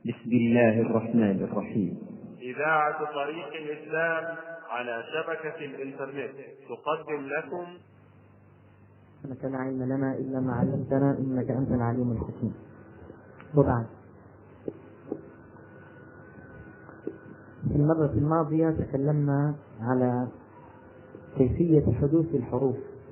بسم الله الرحمن الرحيم. إذاعة طريق الإسلام على شبكة الإنترنت تقدم لكم إنك لا علم لنا إلا ما علمتنا إنك أنت العليم الحكيم. وبعد، في المرة الماضية تكلمنا على كيفية حدوث الحروف،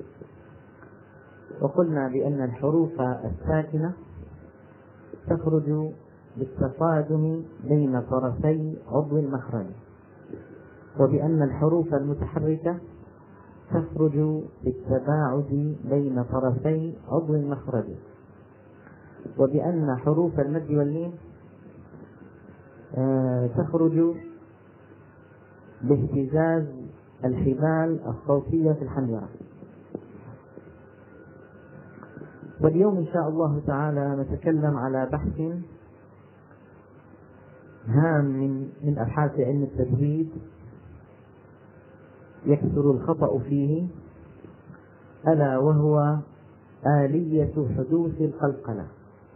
وقلنا بأن الحروف الساكنة تخرج بالتصادم بين طرفي عضو المخرج، وبأن الحروف المتحركة تخرج بالتباعد بين طرفي عضو المخرج، وبأن حروف المد واللين تخرج باهتزاز الحبال الصوتية في الحنجرة. واليوم إن شاء الله تعالى نتكلم على بحث هام من أبحاث علم التجويد يكثر الخطأ فيه، ألا وهو آلية حدوث القلقلة،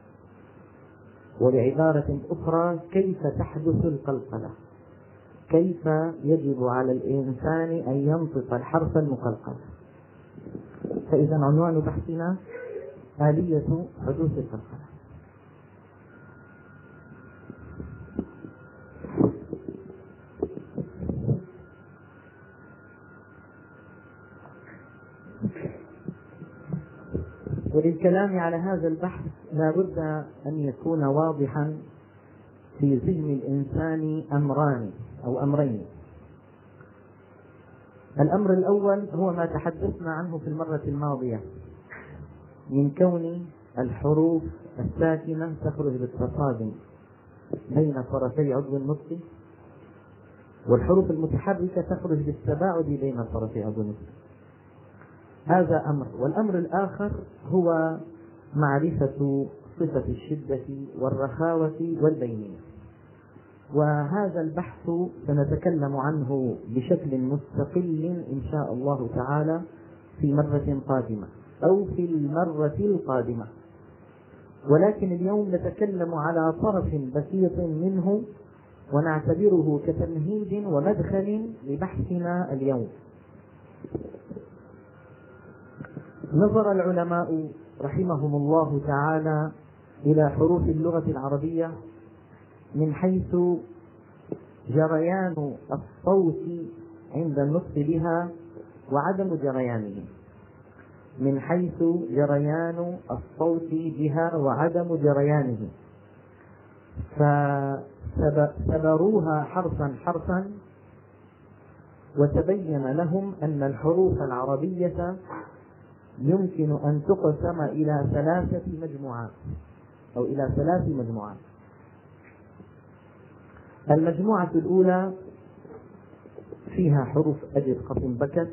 وبعبارة أخرى كيف تحدث القلقلة، كيف يجب على الإنسان أن ينطق الحرف المقلقل. فإذا عنوان بحثنا آلية حدوث القلقلة. وللكلام على هذا البحث لا بد أن يكون واضحا في ذهن الإنسان أمرين. الأمر الأول هو ما تحدثنا عنه في المرة الماضية من كون الحروف الساكنة تخرج بالتصادم بين طرفي عضو النطق، والحروف المتحركة تخرج بالتباعد بين طرفي عضو النطق. هذا أمر. والأمر الآخر هو معرفة صفة الشدة والرخاوة والبينية، وهذا البحث سنتكلم عنه بشكل مستقل إن شاء الله تعالى في مرة قادمة أو في المرة القادمة، ولكن اليوم نتكلم على طرف بسيط منه ونعتبره كتمهيد ومدخل لبحثنا اليوم. نظر العلماء رحمهم الله تعالى إلى حروف اللغة العربية من حيث جريان الصوت عند النطق بها وعدم جريانه، من حيث جريان الصوت بها وعدم جريانه، فسبروها حرفا وتبين لهم أن الحروف العربية يمكن أن تقسم إلى 3 مجموعات أو إلى 3 مجموعات. المجموعة الأولى فيها حروف أجد قف بكت،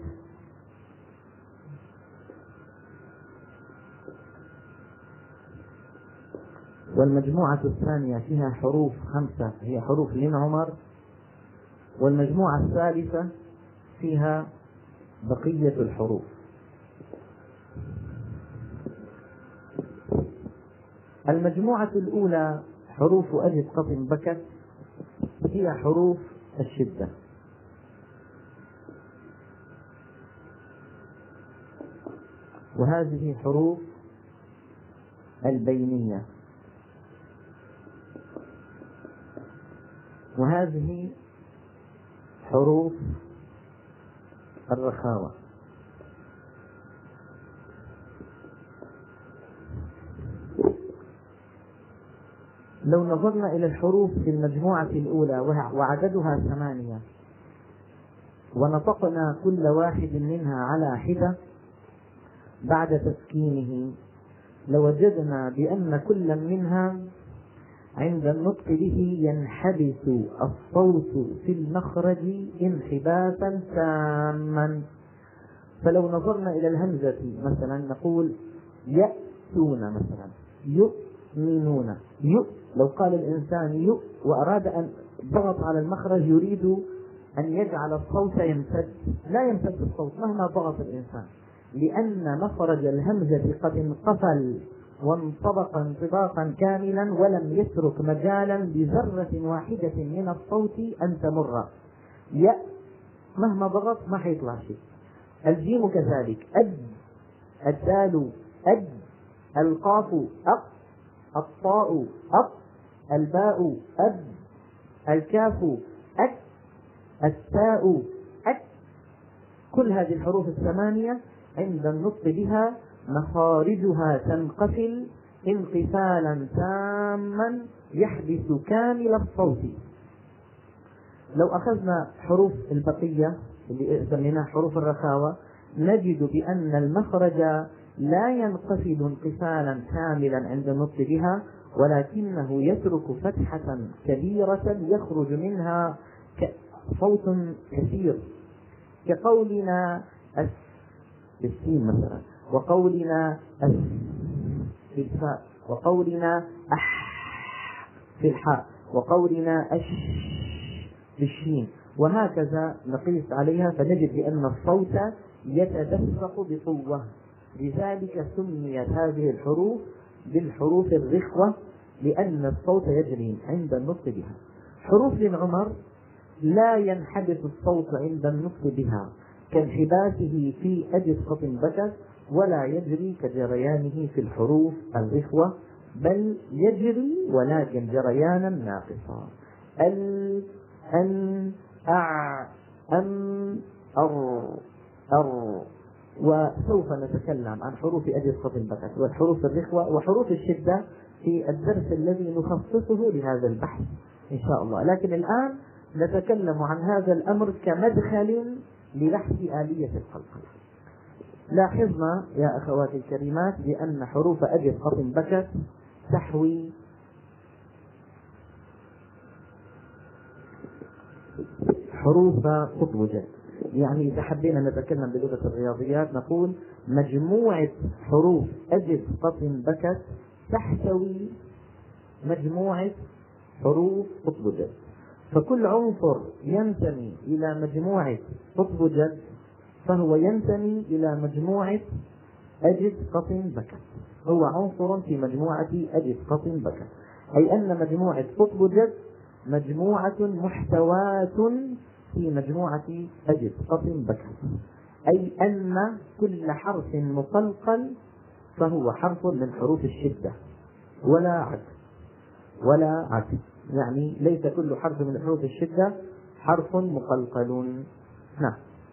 والمجموعة الثانية فيها حروف 5 هي حروف لين عمر، والمجموعة الثالثة فيها بقية الحروف. المجموعة الأولى حروف أجد قف بكت هي حروف الشدة، وهذه حروف البينية، وهذه حروف الرخاوة. لو نظرنا إلى الحروف في المجموعة الأولى وعددها 8 ونطقنا كل واحد منها على حدة بعد تسكينه، لوجدنا بأن كل منها عند النطق به ينحبس الصوت في المخرج انحباسا تاما. فلو نظرنا إلى الهمزة مثلا نقول يأتون، مثلا يؤمنون، لو قال الإنسان يؤ وأراد أن ضغط على المخرج يريد أن يجعل الصوت يمتد، لا يمتد الصوت مهما ضغط الإنسان، لأن مخرج الهمزة قد انقفل وانطبق انطباقا كاملا ولم يترك مجالا بذرة واحدة من الصوت أن تمر. ياء مهما ضغط ما حيطلع شيء. الجيم كذلك، أد، الدال أد، القاف أق، الطاء أق، الباء أب، الكاف أك، التاء أك. كل هذه الحروف الثمانية عند النطق بها مخارجها تنقفل انقفالا تاما يحبس كامل الصوت. لو أخذنا حروف البقية اللي سميناها حروف الرخاوة نجد بأن المخرج لا ينقفل انقفالا كاملا عند النطق بها، ولكنه يترك فتحة كبيرة يخرج منها صوت كثير، كقولنا أس بالسين مثلا، وقولنا أس في الفاء، وقولنا أح في الحاء، وقولنا أش في الشين، وهكذا نقيس عليها فنجد بأن الصوت يتدفق بقوة. لذلك سميت هذه الحروف بالحروف الرخوة لأن الصوت يجري عند النطق بها. حروف للعمر لا ينحبس الصوت عند النطق بها كانحباسه في أجد خط بكت، ولا يجري كجريانه في الحروف الرخوة، بل يجري ولكن جريانا ناقصا. ال، أن، أع، أم، أر، أر. وسوف نتكلم عن حروف أجد خط بكت والحروف الرخوة وحروف الشدة في الدرس الذي نخصصه لهذا البحث إن شاء الله. لكن الآن نتكلم عن هذا الأمر كمدخل لبحث آلية القلقلة. لاحظنا يا أخواتي الكريمات بأن حروف أجد خط بكت تحوي حروف قطب. يعني إذا حبينا نتكلم بلغة الرياضيات نقول مجموعة حروف أجد خط بكت تحتوي مجموعة حروف قطب جد، فكل عنصر ينتمي إلى مجموعة قطب جد فهو ينتمي إلى مجموعة أجد خط بكت، هو عنصر في مجموعة أجد خط بكت، أي أن مجموعة قطب جد مجموعة محتوات في مجموعة أجد خط بكت، أي أن كل حرف مقلقل فهو حرف من حروف الشدة ولا عكس. يعني ليس كل حرف من حروف الشدة حرف مقلقل. نعم.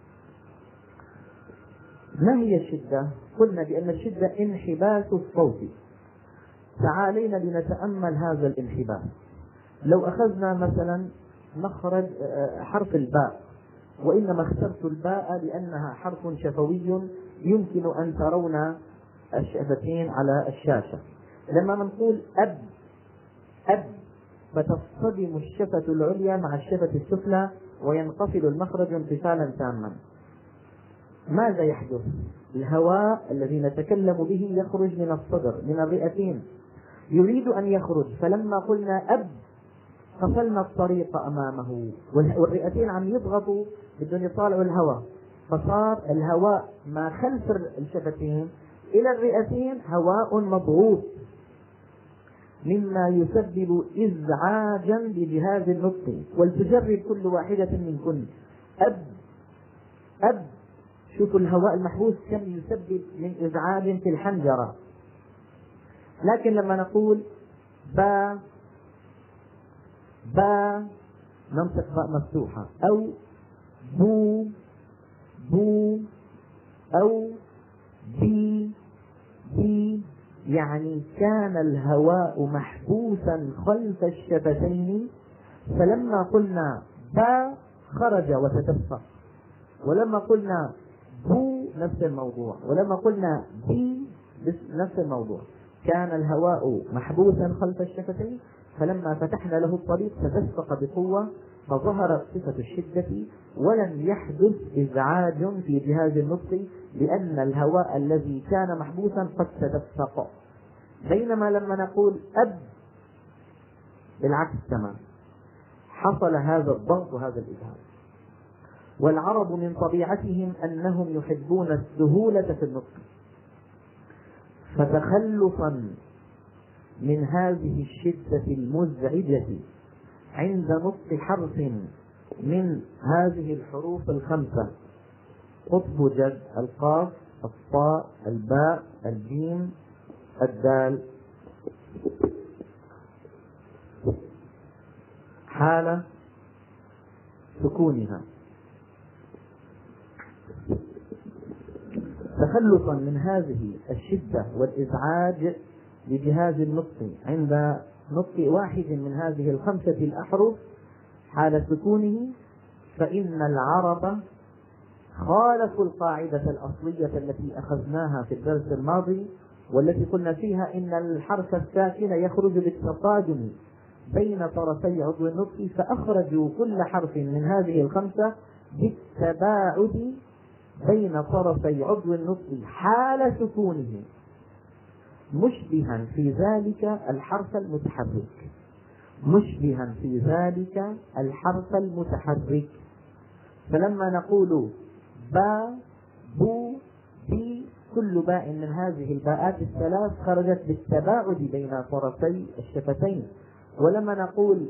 ما هي الشدة؟ قلنا بأن الشدة انحباس الصوت. تعالينا لنتأمل هذا الانحباس. لو أخذنا مثلا مخرج حرف الباء، وإنما اخترت الباء لأنها حرف شفوي يمكن أن ترون الشفتين على الشاشة. لما نقول أب، أب، فتصطدم الشفة العليا مع الشفة السفلى وينقفل المخرج انقفالا تاما. ماذا يحدث؟ الهواء الذي نتكلم به يخرج من الصدر من الرئتين، يريد أن يخرج، فلما قلنا أب قفلنا الطريق أمامه والرئتين عم يضغطوا بدون يطالعوا الهواء، فصار الهواء ما خلف الشفتين إلى الرئتين هواء مضغوط مما يسبب إزعاجا لجهاز النطق. ولتجرب كل واحدة منكن أب، أب، شوفوا الهواء المحبوس كم يسبب من إزعاج في الحنجرة. لكن لما نقول با، با ننطق باء مفتوحة، أو بو، بو، أو بي، بي، يعني كان الهواء محبوسا خلف الشفتين، فلما قلنا با خرج وتدفق، ولما قلنا بو نفس الموضوع، ولما قلنا بي نفس الموضوع، كان الهواء محبوسا خلف الشفتين، فلما فتحنا له الطريق تدفق بقوة فظهرت صفة الشدة ولم يحدث إزعاج في جهاز النطق لأن الهواء الذي كان محبوسا قد تدفق. بينما لما نقول أب بالعكس تمام، حصل هذا الضغط وهذا الإزعاج. والعرب من طبيعتهم أنهم يحبون السهولة في النطق، فتخلصا من هذه الشدة المزعجة عند نطق حرف من هذه الحروف الخمسة: قطب جد، القاف، الطاء، الباء، الجيم، الدال، حال سكونها. تخلصا من هذه الشدة والإزعاج لجهاز النطق عند نطق واحد من هذه الخمسة الأحرف حال سكونه، فإن العرب خالفوا القاعدة الأصلية التي أخذناها في الدرس الماضي، والتي قلنا فيها إن الحرف الساكن يخرج بالتصادم بين طرفي عضو النطق، فأخرجوا كل حرف من هذه الخمسة بالتباعد بين طرفي عضو النطق حال سكونه، مشبها في ذلك الحرف المتحرك، مشبها في ذلك الحرف المتحرك. فلما نقول با، بو، بي، كل باء من هذه الباءات الثلاث خرجت بالتباعد بين طرفي الشفتين. ولما نقول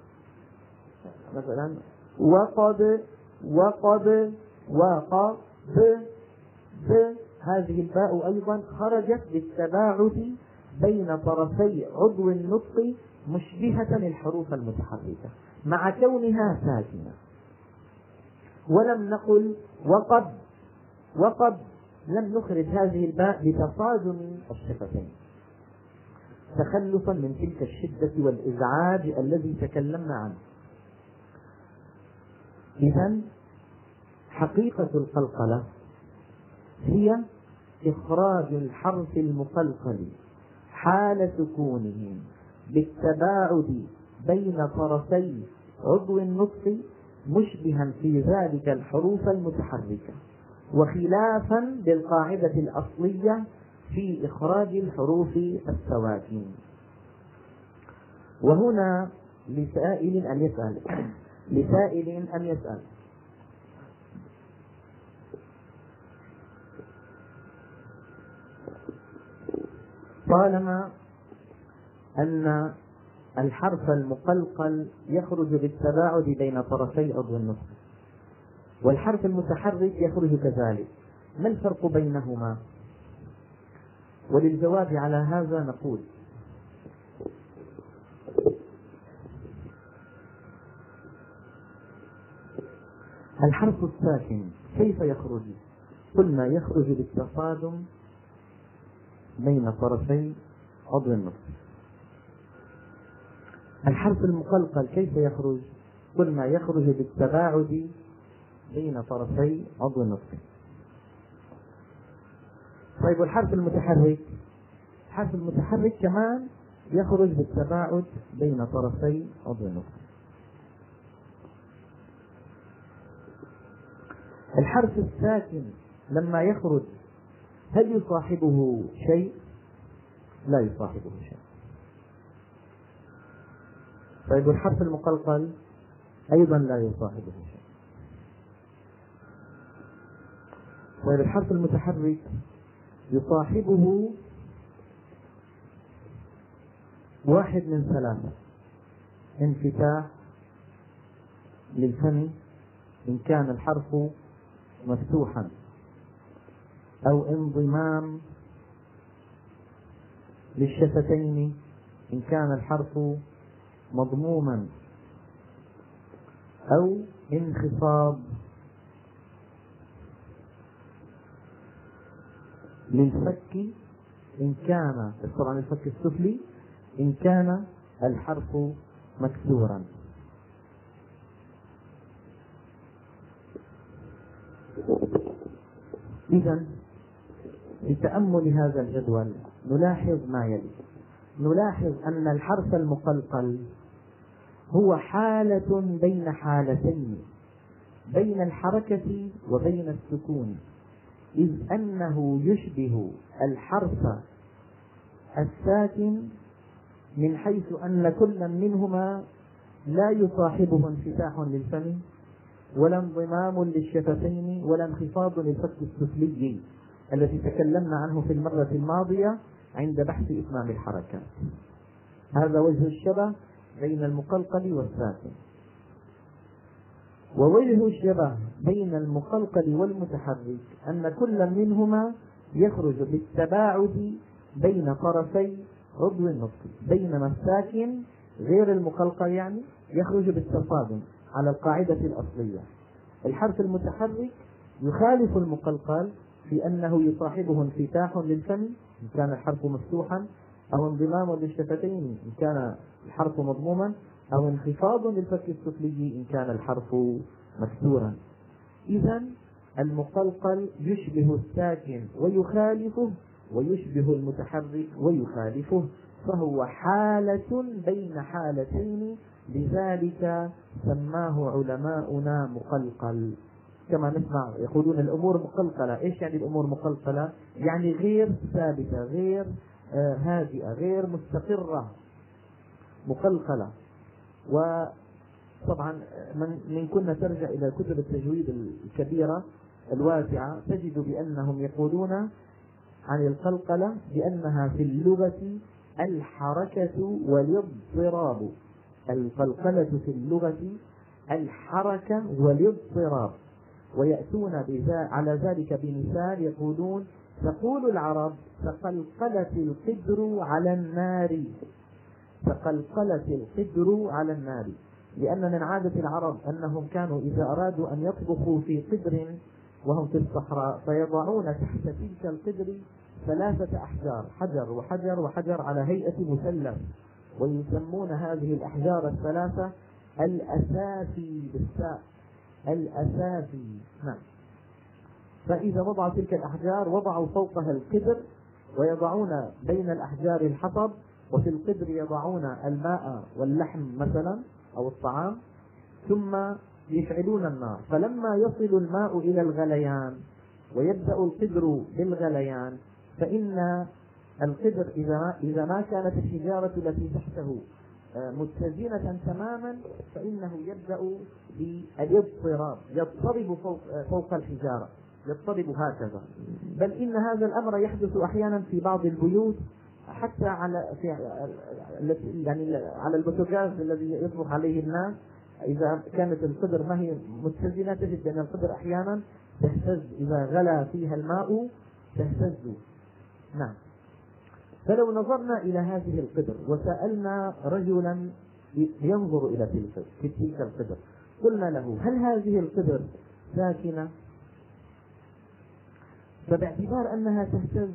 مثلا وقد، وقد، وقب، ب، هذه الباء أيضا خرجت بالتباعد بين طرفي عضو النطق مشبهة الحروف المتحركة مع كونها ساكنة. ولم نقل وقب، وقب، لم نخرج هذه الباء بتصادم الشفتين، تخلصا من تلك الشدة والإزعاج الذي تكلمنا عنه. إذن حقيقة القلقلة هي إخراج الحرف المقلقل حال سكونه بالتباعد بين طرفي عضو النطق مشبها في ذلك الحروف المتحركة، وخلافا للقاعدة الأصلية في إخراج الحروف السواكن. وهنا لسائل أن يسأل، لسائل أن يسأل: طالما أن الحرف المقلقل يخرج بالتباعد بين طرفي عضو النطق والحرف المتحرك يخرج كذلك، ما الفرق بينهما؟ وللجواب على هذا نقول: الحرف الساكن كيف يخرج؟ قلنا يخرج بالتصادم بين طرفي عضو النطق. الحرف المقلقل كيف يخرج؟ قلنا يخرج بالتباعد بين طرفي عضو النطق. طيب الحرف المتحرك؟ الحرف المتحرك كمان يخرج بالتباعد بين طرفي عضو النطق. الحرف الساكن لما يخرج هل يصاحبه شيء؟ لا يصاحبه شيء. طيب الحرف المقلقل أيضا لا يصاحبه شيء. طيب الحرف المتحرك يصاحبه واحد من ثلاثة: انفتاح للفم إن كان الحرف مفتوحا، أو انضمام للشفتين إن كان الحرف مضموما، أو انخفاض للفك إن كان، طبعا الفك السفلي، إن كان الحرف مكسورا. إذن بتأمل هذا الجدول نلاحظ ما يلي: نلاحظ أن الحرف المقلقل هو حالة بين حالتين، بين الحركة وبين السكون، إذ أنه يشبه الحرف الساكن من حيث أن كل منهما لا يصاحبه انفتاح للفم ولا انضمام للشفتين ولا انخفاض للفك السفلي، التي تكلمنا عنه في المرة الماضية عند بحث إتمام الحركات. هذا وجه الشبه بين المقلقل والساكن. ووجه الشبه بين المقلقل والمتحرك أن كل منهما يخرج بالتباعد بين طرفي عضو النطق، بينما الساكن غير المقلقل يعني يخرج بالتصادم على القاعدة الأصلية. الحرف المتحرك يخالف المقلقل في أنه يصاحبه انفتاح للفم إن كان الحرف مفتوحا، أو انضمام للشفتين إن كان الحرف مضموما، أو انخفاض للفك السفلي إن كان الحرف مكسورا. إذا المقلقل يشبه الساكن ويخالفه، ويشبه المتحرك ويخالفه، فهو حالة بين حالتين، لذلك سماه علماؤنا مقلقل. كما نسمع يقولون الأمور مقلقلة. إيش يعني الأمور مقلقلة؟ يعني غير ثابتة، غير هادئة، غير مستقرة، مقلقلة. وطبعا من كنا ترجع إلى كتب التجويد الكبيرة الواسعة تجد بأنهم يقولون عن القلقلة بأنها في اللغة الحركة والاضطراب. القلقلة في اللغة الحركة والاضطراب. ويأتون على ذلك بمثال يقولون: تقول العرب تقلقلت القدر على النار. تقلقلت القدر على النار، لأن من عادة العرب أنهم كانوا إذا أرادوا أن يطبخوا في قدر وهم في الصحراء فيضعون تحت تلك القدر 3 أحجار، حجر وحجر وحجر على هيئة مثلث، ويسمون هذه الأحجار 3 الأسافي بالساء، الأسافي. نعم. فإذا وضعوا تلك الأحجار وضعوا فوقها القدر، ويضعون بين الأحجار الحطب، وفي القدر يضعون الماء واللحم مثلا أو الطعام، ثم يشعلون النار. فلما يصل الماء إلى الغليان ويبدأ القدر بالغليان، فإن القدر إذا ما كانت الحجارة التي تحته متزنة تماما فإنه يبدأ بالاضطراب، يضطرب فوق الحجارة، يضطرب هكذا. بل إن هذا الأمر يحدث أحيانا في بعض البيوت، حتى على على البوتاجاز الذي يطبخ عليه الناس. إذا كانت القدر ما هي متزنة تجد أن القدر أحيانا تهتز، إذا غلى فيها الماء تهتز. نعم. فلو نظرنا إلى هذه القدر وسألنا رجلا ينظر إلى تلك القدر، قلنا له: هل هذه القدر ساكنة؟ فباعتبار أنها تهتز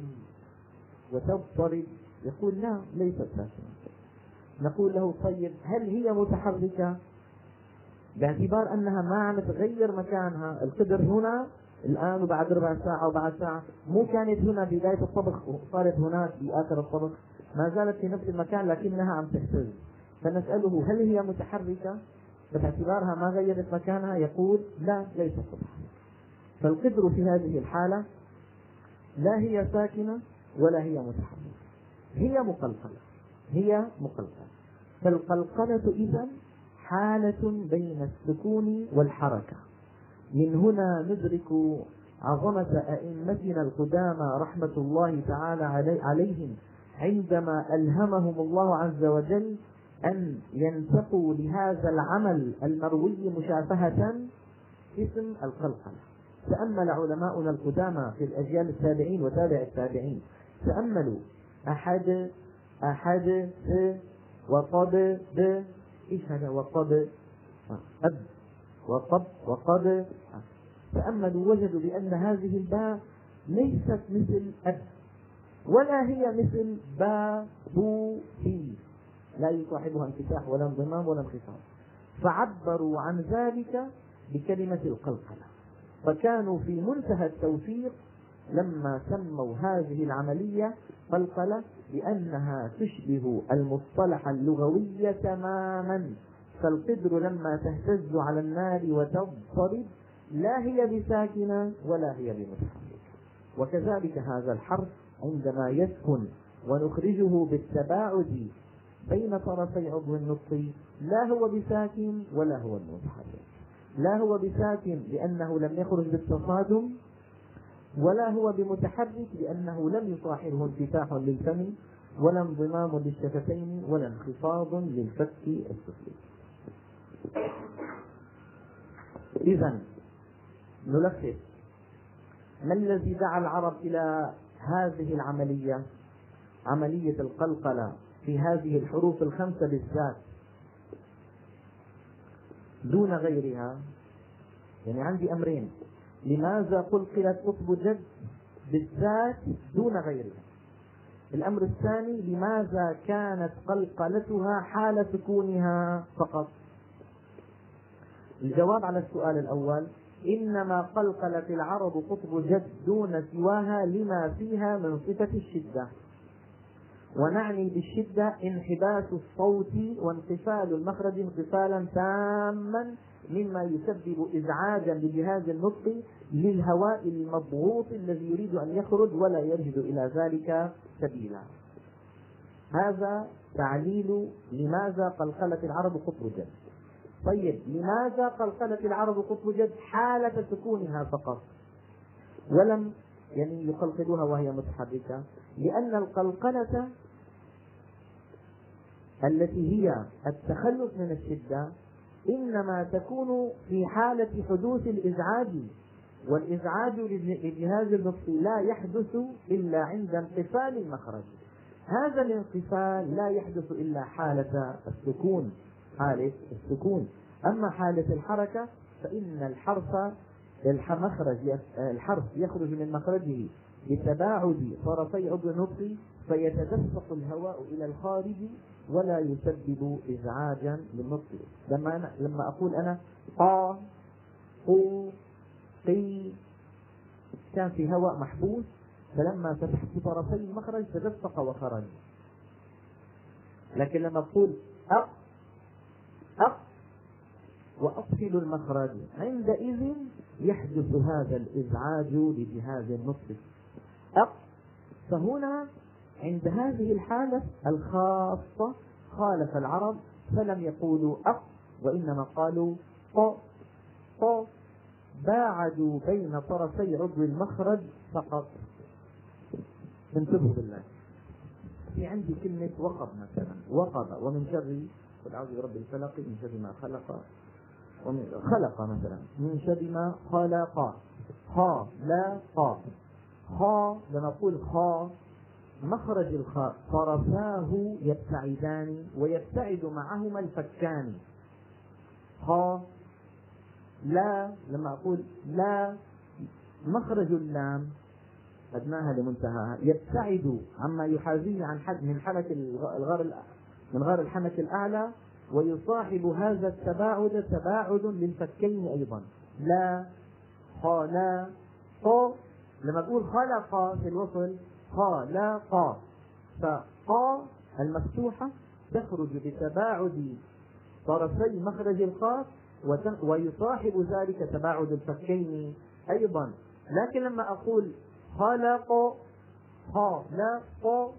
وتضطرب يقول: لا، ليست ساكنة. نقول له: طيب هل هي متحركة؟ باعتبار أنها ما عم تغير مكانها. القدر هنا الآن وبعد ربع ساعة وبعد ساعة، مو كانت هنا بداية الطبخ وصارت هناك بآخر الطبخ، ما زالت في نفس المكان لكنها عم تهتز. فنسأله: هل هي متحركة؟ باعتبارها ما غيرت مكانها يقول: لا، ليست متحركة. فالقدر في هذه الحالة لا هي ساكنة ولا هي متحركة، هي مقلقلة، هي مقلقلة. فالقلقلة إذن حالة بين السكون والحركة. من هنا ندرك عظمة أئمتنا القدامى رحمة الله تعالى عليهم عندما ألهمهم الله عز وجل أن ينسقوا لهذا العمل المروي مشافهة اسم القلقلة. تأمل علماؤنا القدامى في الأجيال التابعين وتابع التابعين، تأملوا: أحد، أحد، وقد، إيش هذا؟ وقد، أب، وقب، وقد. تأملوا وجدوا بأن هذه الباء ليست مثل أب، ولا هي مثل با، بو، بي، لا يصاحبها انفتاح ولا انضمام ولا انخفاض، فعبروا عن ذلك بكلمة القلقلة. فكانوا في منتهى التوفيق لما سموا هذه العملية قلقلة، لأنها تشبه المصطلح اللغوي تماما. فالقدر لما تهتز على النار وتضطرب لا هي بساكنة ولا هي بمتحركة. وكذلك هذا الحرف عندما يسكن ونخرجه بالتباعد بين طرفي عضو النطق لا هو بساكن ولا هو بمتحرك. لا هو بساكن لأنه لم يخرج بالتصادم ولا هو بمتحرك لأنه لم يصاحبه انفتاح للفم ولا انضمام للشفتين ولا انخفاض للفك السفلي. إذن نلخص: ما الذي دعا العرب إلى هذه العملية، عملية القلقلة في هذه الحروف الخمسة بالذات دون غيرها؟ يعني عندي أمرين: لماذا قلقلت قطب جد بالذات دون غيرها؟ الأمر الثاني: لماذا كانت قلقلتها حال سكونها فقط؟ الجواب على السؤال الأول: إنما قلقلت العرب قطب جد دون سواها لما فيها من صفة الشدة، ونعني بالشدة انحباس الصوت وانقفال المخرج انقفالا تاما مما يسبب إزعاجا لجهاز النطق للهواء المضغوط الذي يريد أن يخرج ولا يجد إلى ذلك سبيلا. هذا تعليل لماذا قلقلت العرب قطب جد. طيب، لماذا قلقلت العرب قطب جد حالة سكونها فقط ولم يقلقلوها وهي متحركة؟ لأن القلقلة التي هي التخلص من الشدة إنما تكون في حالة حدوث الإزعاج، والإزعاج لجهاز النطق لا يحدث إلا عند انقفال المخرج. هذا الانقفال لا يحدث إلا حالة السكون، حالة السكون. أما حالة الحركة فإن الحرف يخرج من مخرجه بتباعد طرفي عضو النطق فيتدفق الهواء إلى الخارج ولا يسبب إزعاجا للنطق. لما أقول أنا قا قو قي كان في هواء محبوس، فلما فتحت طرفي المخرج تدفق وخرج. لكن لما أقول أق أق وأقفل المخرج عندئذ يحدث هذا الإزعاج لجهاز النطق أق. فهنا عند هذه الحالة الخاصة خالف العرب فلم يقولوا أق وإنما قالوا ق ق، باعدوا بين طرفي عضو المخرج فقط. انتبهوا بالله، في عندي كلمة وقب مثلا، وقب ومن شر قل أعوذ برب الفلق من شر ما خلق، ومن خلق مثلا من شر ما خلق، خا لا قا خا. لما أقول خا مخرج الخاء طرفاه يبتعدان ويبتعد معهما الفكان. خا لا لما أقول لا مخرج اللام أدناها لمنتهاها يبتعد عما يحاذيه عن حد من حنك من غار الحنك الأعلى، ويصاحب هذا التباعد تباعد للفكين أيضا. لا خلا قا. لما أقول خلق في الوصل خلق، فقا المفتوحة تخرج بتباعد طرفي مخرج الخاء ويصاحب ذلك تباعد الفكين أيضا. لكن لما أقول خلق خلق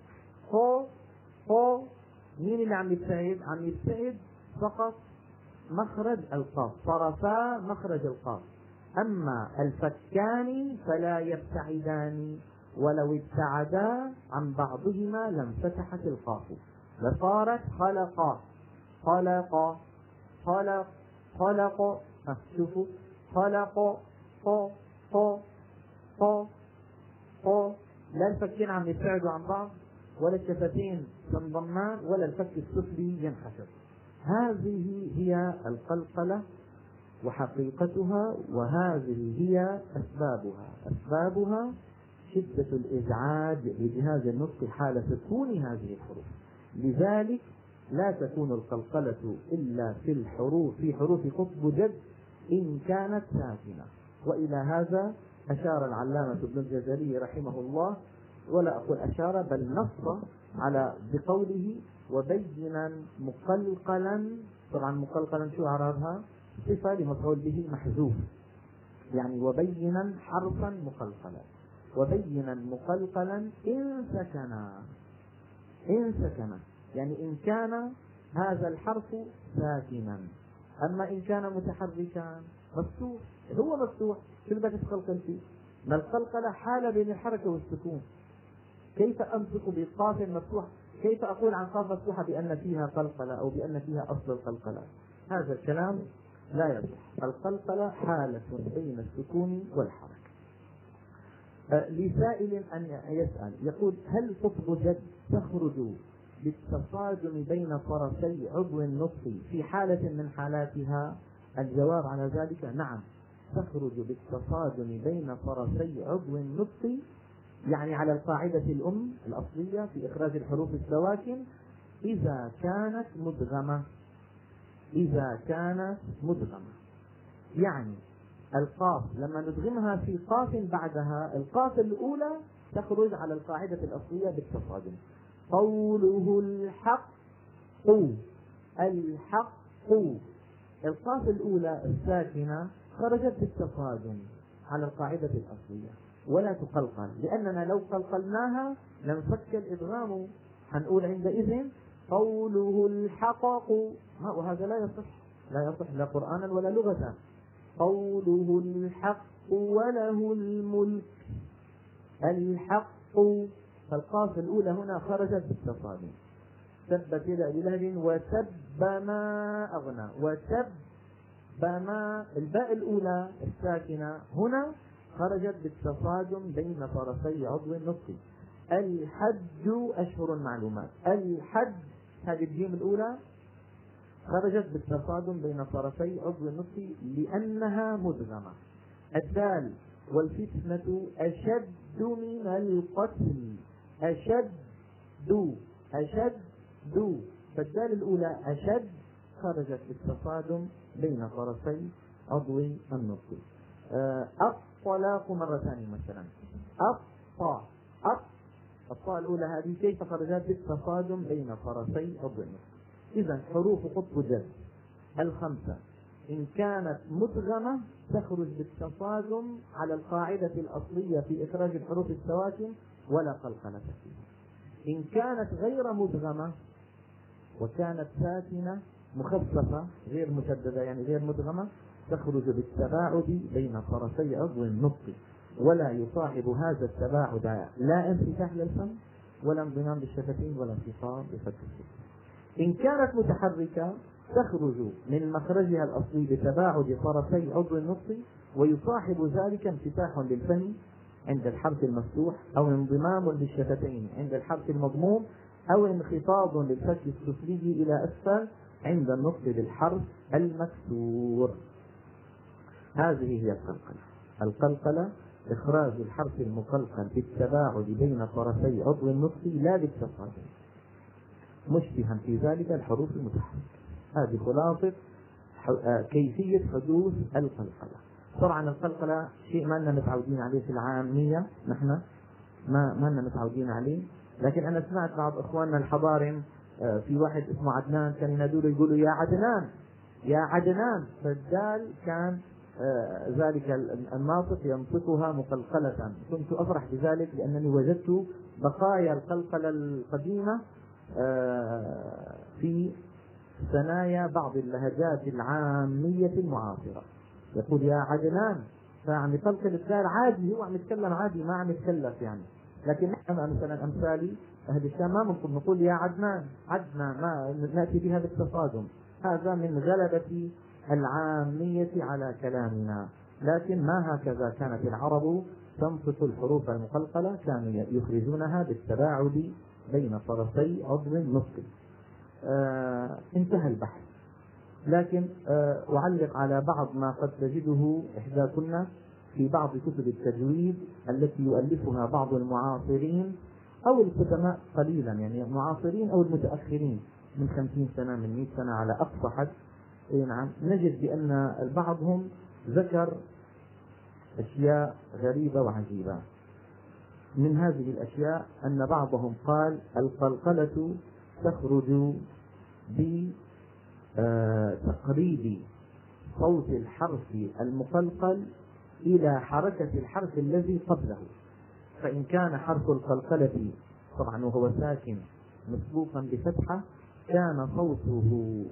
خ مين اللي عم يبتعد؟ عم يبتعد فقط مخرج القاف، طرفا مخرج القاف. أما الفكان فلا يبتعدان، ولو ابتعدا عن بعضهما لانفتحت القاف لصارت خلق خلق خلق خلق. شوفوا خلق ق ق ق ق، لا الفكين عم يبتعدوا عن بعض ولا الشفتين تنضمان ولا الفك السفلي ينحشر. هذه هي القلقلة وحقيقتها، وهذه هي أسبابها شدة الإزعاج لجهاز النطق حال سكون هذه الحروف. لذلك لا تكون القلقلة إلا في حروف قطب جد إن كانت ساكنة. وإلى هذا أشار العلامة ابن الجزري رحمه الله، ولا أقول أشار بل نص على بقوله وبينا مقلقلا. طبعا مقلقلا شو أعرابها؟ صفة لمفعول به محذوف، يعني وبينا حرفا مقلقلا، وبينا مقلقلا إن سكن يعني إن كان هذا الحرف ساكنا. أما إن كان متحركا مفتوح، هو مفتوح شو بدك تقلقل فيه؟ ما القلقلة حالة بين الحركة والسكون. كيف أمسك بقاف مفتوح؟ كيف أقول عن قاف مفتوحة بأن فيها قلقلة أو بأن فيها أصل القلقلة؟ هذا الكلام لا يصح. القلقلة حالة بين السكون والحركة. لسائل أن يسأل يقول: هل قطب جد تخرج بالتصادم بين طرفي عضو النطق في حالة من حالاتها؟ الجواب على ذلك: نعم، تخرج بالتصادم بين طرفي عضو النطق، يعني على القاعدة الأصلية في إخراج الحروف السواكن إذا كانت مدغمة. إذا كانت مدغمة يعني القاف لما ندغمها في قاف بعدها، القاف الأولى تخرج على القاعدة الأصلية بالتصادم. قوله الحق، الحق، القاف الأولى الساكنة خرجت بالتصادم على القاعدة الأصلية ولا تقلقل، لأننا لو قلقلناها لانفك الإدغام، هنقول عندئذ قوله الحقق، وهذا لا يصح، لا يصح لا قرآنا ولا لغة. قوله الحق وله الملك، الحق، فالقاف الأولى هنا خرجت بالتصادم. تبت يد أبي لهب وتب ما أغنى، وتب ما، الباء الأولى الساكنة هنا خرجت بالتصادم بين طرفي عضو النطق. الحج أشهر معلومات، الحج، هذه الجيم الأولى خرجت بالتصادم بين طرفي عضو النطق لأنها مدغمة. الدال والفتنة أشد من القتل، أشد، فالدال الأولى أشد خرجت بالتصادم بين طرفي عضو النطق. الطلاق مرة ثانية مثلا، الطاء الأولى هذه كيف خرجت بالتصادم بين طرفي عضو النطق. إذا حروف قطب جد الخمسة إن كانت مدغمة تخرج بالتصادم على القاعدة الأصلية في إخراج الحروف السواكن ولا قلقلة فيها. إن كانت غير مدغمة وكانت ساكنة مخففة غير مشددة يعني غير مدغمة تخرج بالتباعد بين طرفي عضو النطق، ولا يصاحب هذا التباعد لا انفتاح للفم ولا انضمام بالشفتين ولا انخفاض بفك الشفتين. إن كانت متحركة تخرج من مخرجها الأصلي بتباعد طرفي عضو النطق، ويصاحب ذلك انفتاح للفم عند الحرف المفتوح أو انضمام بالشفتين عند الحرف المضموم أو انخفاض للفك السفلي إلى أسفل عند النطق بالحرف المكسور. هذه هي القلقلة. القلقلة إخراج الحرف المقلقل بالتباعد بين طرفي عضو النطق لا بالتصادم، مشبها في ذلك الحروف المتحركة. هذه خلاصة كيفية حدوث القلقلة. طبعا القلقلة شيء ما لنا متعودين عليه في العامية، نحن ما لنا متعودين عليه، لكن أنا سمعت بعض إخواننا الحضارم في واحد اسمه عدنان كان ينادوله يقولوا يا عدنان يا عدنان، فالدال كان ذلك الناطق ينطقها مقلقلة. كنت أفرح بذلك لأنني وجدت بقايا القلقلة القديمة في ثنايا بعض اللهجات العامية المعاصرة. يقول يا عدنان، فعم يقلقل الدال عادي، هو عم يتكلم عادي ما عم يتكلف يعني. لكن نحن مثلا أمثالي أهل الشام ما ممكن نقول يا عدنان، عدنا ما نأتي بها بالتصادم. هذا من غلبة العامية على كلامنا، لكن ما هكذا كانت العرب تنطق الحروف المقلقلة، كانوا يخرجونها بالتباعد بين طرفي عضو النطق. انتهى البحث، لكن أعلق على بعض ما قد تجده إحداكن في بعض كتب التجويد التي يؤلفها بعض المعاصرين أو القدماء قليلا، يعني المعاصرين أو المتأخرين من 50 سنة من 100 سنة على أقصى حد. نعم، نجد بأن بعضهم ذكر أشياء غريبة وعجيبة. من هذه الأشياء أن بعضهم قال القلقلة تخرج بتقريب صوت الحرف المقلقل إلى حركة الحرف الذي قبله، فإن كان حرف القلقلة طبعا وهو ساكن مسبوقا بفتحة كان صوته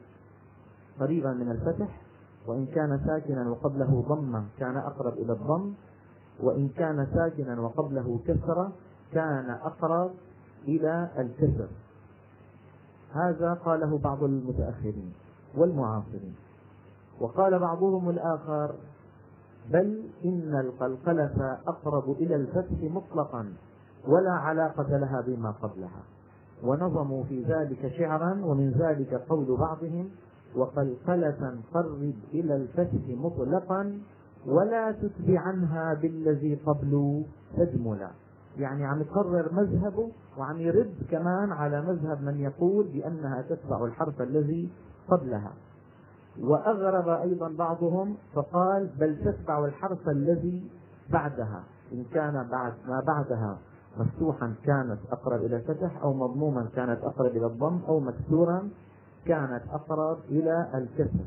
قريبا من الفتح، وإن كان ساكنا وقبله ضمة كان أقرب إلى الضم، وإن كان ساكنا وقبله كسرة كان أقرب إلى الكسر. هذا قاله بعض المتأخرين والمعاصرين. وقال بعضهم الآخر بل إن القلقلة أقرب إلى الفتح مطلقا ولا علاقة لها بما قبلها، ونظموا في ذلك شعرا، ومن ذلك قول بعضهم وقلقلة قرب إلى الفتح مطلقا ولا تتبع عنها بالذي قبله تجملا. يعني عم يقرر مذهبه وعم يرد كمان على مذهب من يقول بأنها تتبع الحرف الذي قبلها. وأغرب أيضا بعضهم فقال بل تتبع الحرف الذي بعدها، إن كان بعد ما بعدها مفتوحا كانت أقرب إلى الفتح، أو مضموما كانت أقرب إلى الضم، أو مكسورا كانت أقرب إلى الكسر.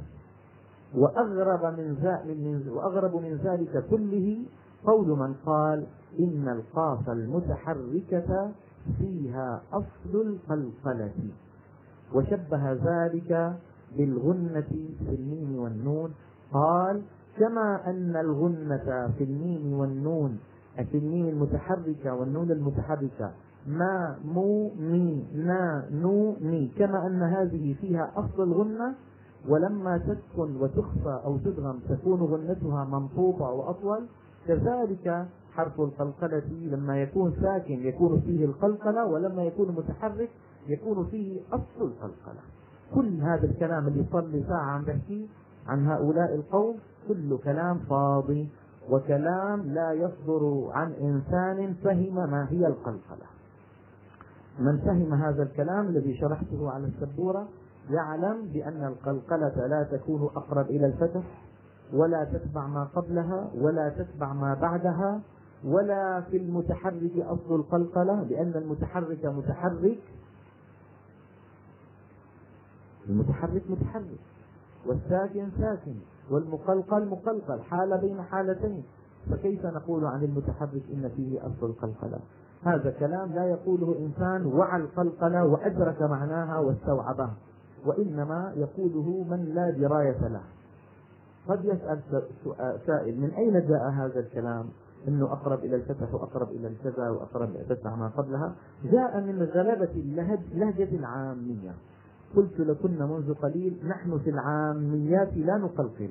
وأغرب من ذلك كله قول من قال إن القاف المتحركة فيها أصل القلقلة، وشبه ذلك بالغنة في الميم والنون. قال كما أن الغنة في الميم والنون، في الميم المتحركة والنون المتحركة ما مو مي نا نو مي، كما أن هذه فيها أصل الغنة، ولما تسكن وتخفى أو تدغم تكون غنتها منطوطة وأطول، كذلك حرف القلقلة لما يكون ساكن يكون فيه القلقلة، ولما يكون متحرك يكون فيه أصل القلقلة. كل هذا الكلام اللي صار لي ساعة عم بحكي عن هؤلاء القوم كله كلام فاضي، وكلام لا يصدر عن إنسان فهم ما هي القلقلة. من فهم هذا الكلام الذي شرحته على السبورة يعلم بأن القلقلة لا تكون أقرب إلى الفتح، ولا تتبع ما قبلها، ولا تتبع ما بعدها، ولا في المتحرك أصل القلقلة، لأن المتحرك متحرك، المتحرك متحرك، والساكن ساكن، والمقلقل مقلقل، حالة بين حالتين، فكيف نقول عن المتحرك إن فيه أصل القلقلة؟ هذا كلام لا يقوله إنسان وعى القلقلة وأدرك معناها واستوعبها، وإنما يقوله من لا دراية له. قد يسأل سائل من أين جاء هذا الكلام إنه أقرب إلى الفتح وأقرب إلى الكذا وأقرب تتبع ما قبلها؟ جاء من غلبة اللهجة العامية. قلت لكن منذ قليل نحن في العاميات لا نقلقل،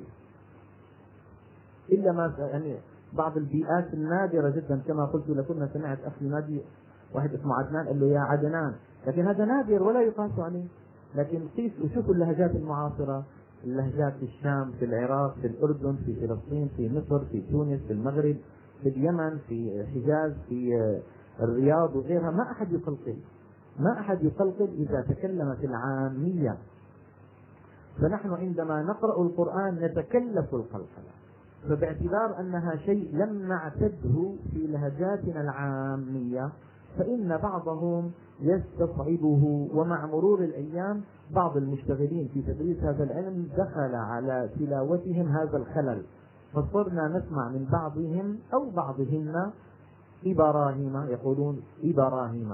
إلا ما يعني بعض البيئات النادرة جدا، كما قلت لكن سمعت أخي نادي واحد اسمه عدنان قال له يا عدنان، لكن هذا نادر ولا يقاس عليه. لكن قيس وشوفوا اللهجات المعاصرة، اللهجات في الشام، في العراق، في الأردن، في فلسطين، في مصر، في تونس، في المغرب، في اليمن، في الحجاز، في الرياض وغيرها، ما أحد يقلقل، ما أحد يقلقل إذا تكلم في العامية. فنحن عندما نقرأ القرآن نتكلف القلقلة، فباعتبار أنها شيء لم نعتده في لهجاتنا العامية فإن بعضهم يستصعبه. ومع مرور الأيام بعض المشتغلين في تدريس هذا العلم دخل على تلاوتهم هذا الخلل، فصرنا نسمع من بعضهم أو بعضهن إبراهيم، يقولون إبراهيم،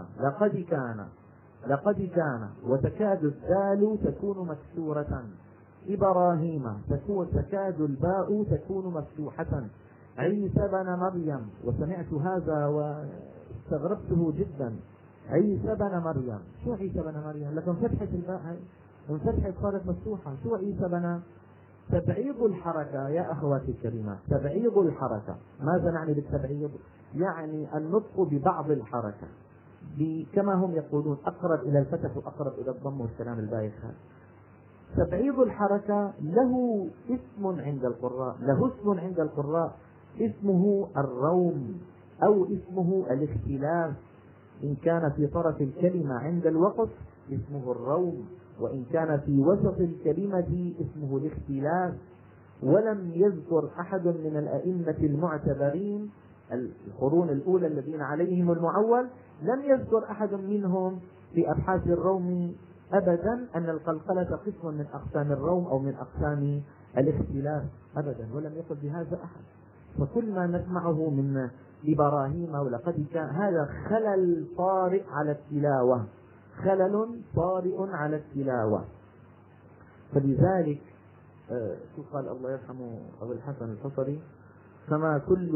لقد كان وتكاد الدال تكون مكسورة، إبراهيم تكاد الباء تكون مفتوحة، عيسى بن مريم، وسمعت هذا واستغربته جدا، عيسى بن مريم، شو عيسى بن مريم؟ لكن فتحة الباء انفتحت صارت مفتوحة، شو عيسى بن؟ تبعيض الحركة يا أخواتي الكريمات، تبعيض الحركة. ماذا نعني بالتبعيض؟ يعني النطق ببعض الحركة، كما هم يقولون أقرب إلى الفتح وأقرب إلى الضم والكلام البايخ. تبعيض الحركة له اسم عند القراء، اسمه الروم أو اسمه الاختلاف. إن كان في طرف الكلمة عند الوقف اسمه الروم، وإن كان في وسط الكلمة اسمه الاختلاف. ولم يذكر أحد من الأئمة المعتبرين القرون الأولى الذين عليهم المعول، لم يذكر أحد منهم في أبحاث الروم أبدا أن القلقلة قسم من أقسام الروم أو من أقسام الاختلاف أبدا، ولم يقل بهذا أحد. فكل ما نسمعه من إبراهيم ولقد كان هذا خلل طارئ على التلاوة، خلل طارئ على التلاوة. فلذلك شو قال الله يرحمه أبو الحسن الحصري؟ فما كل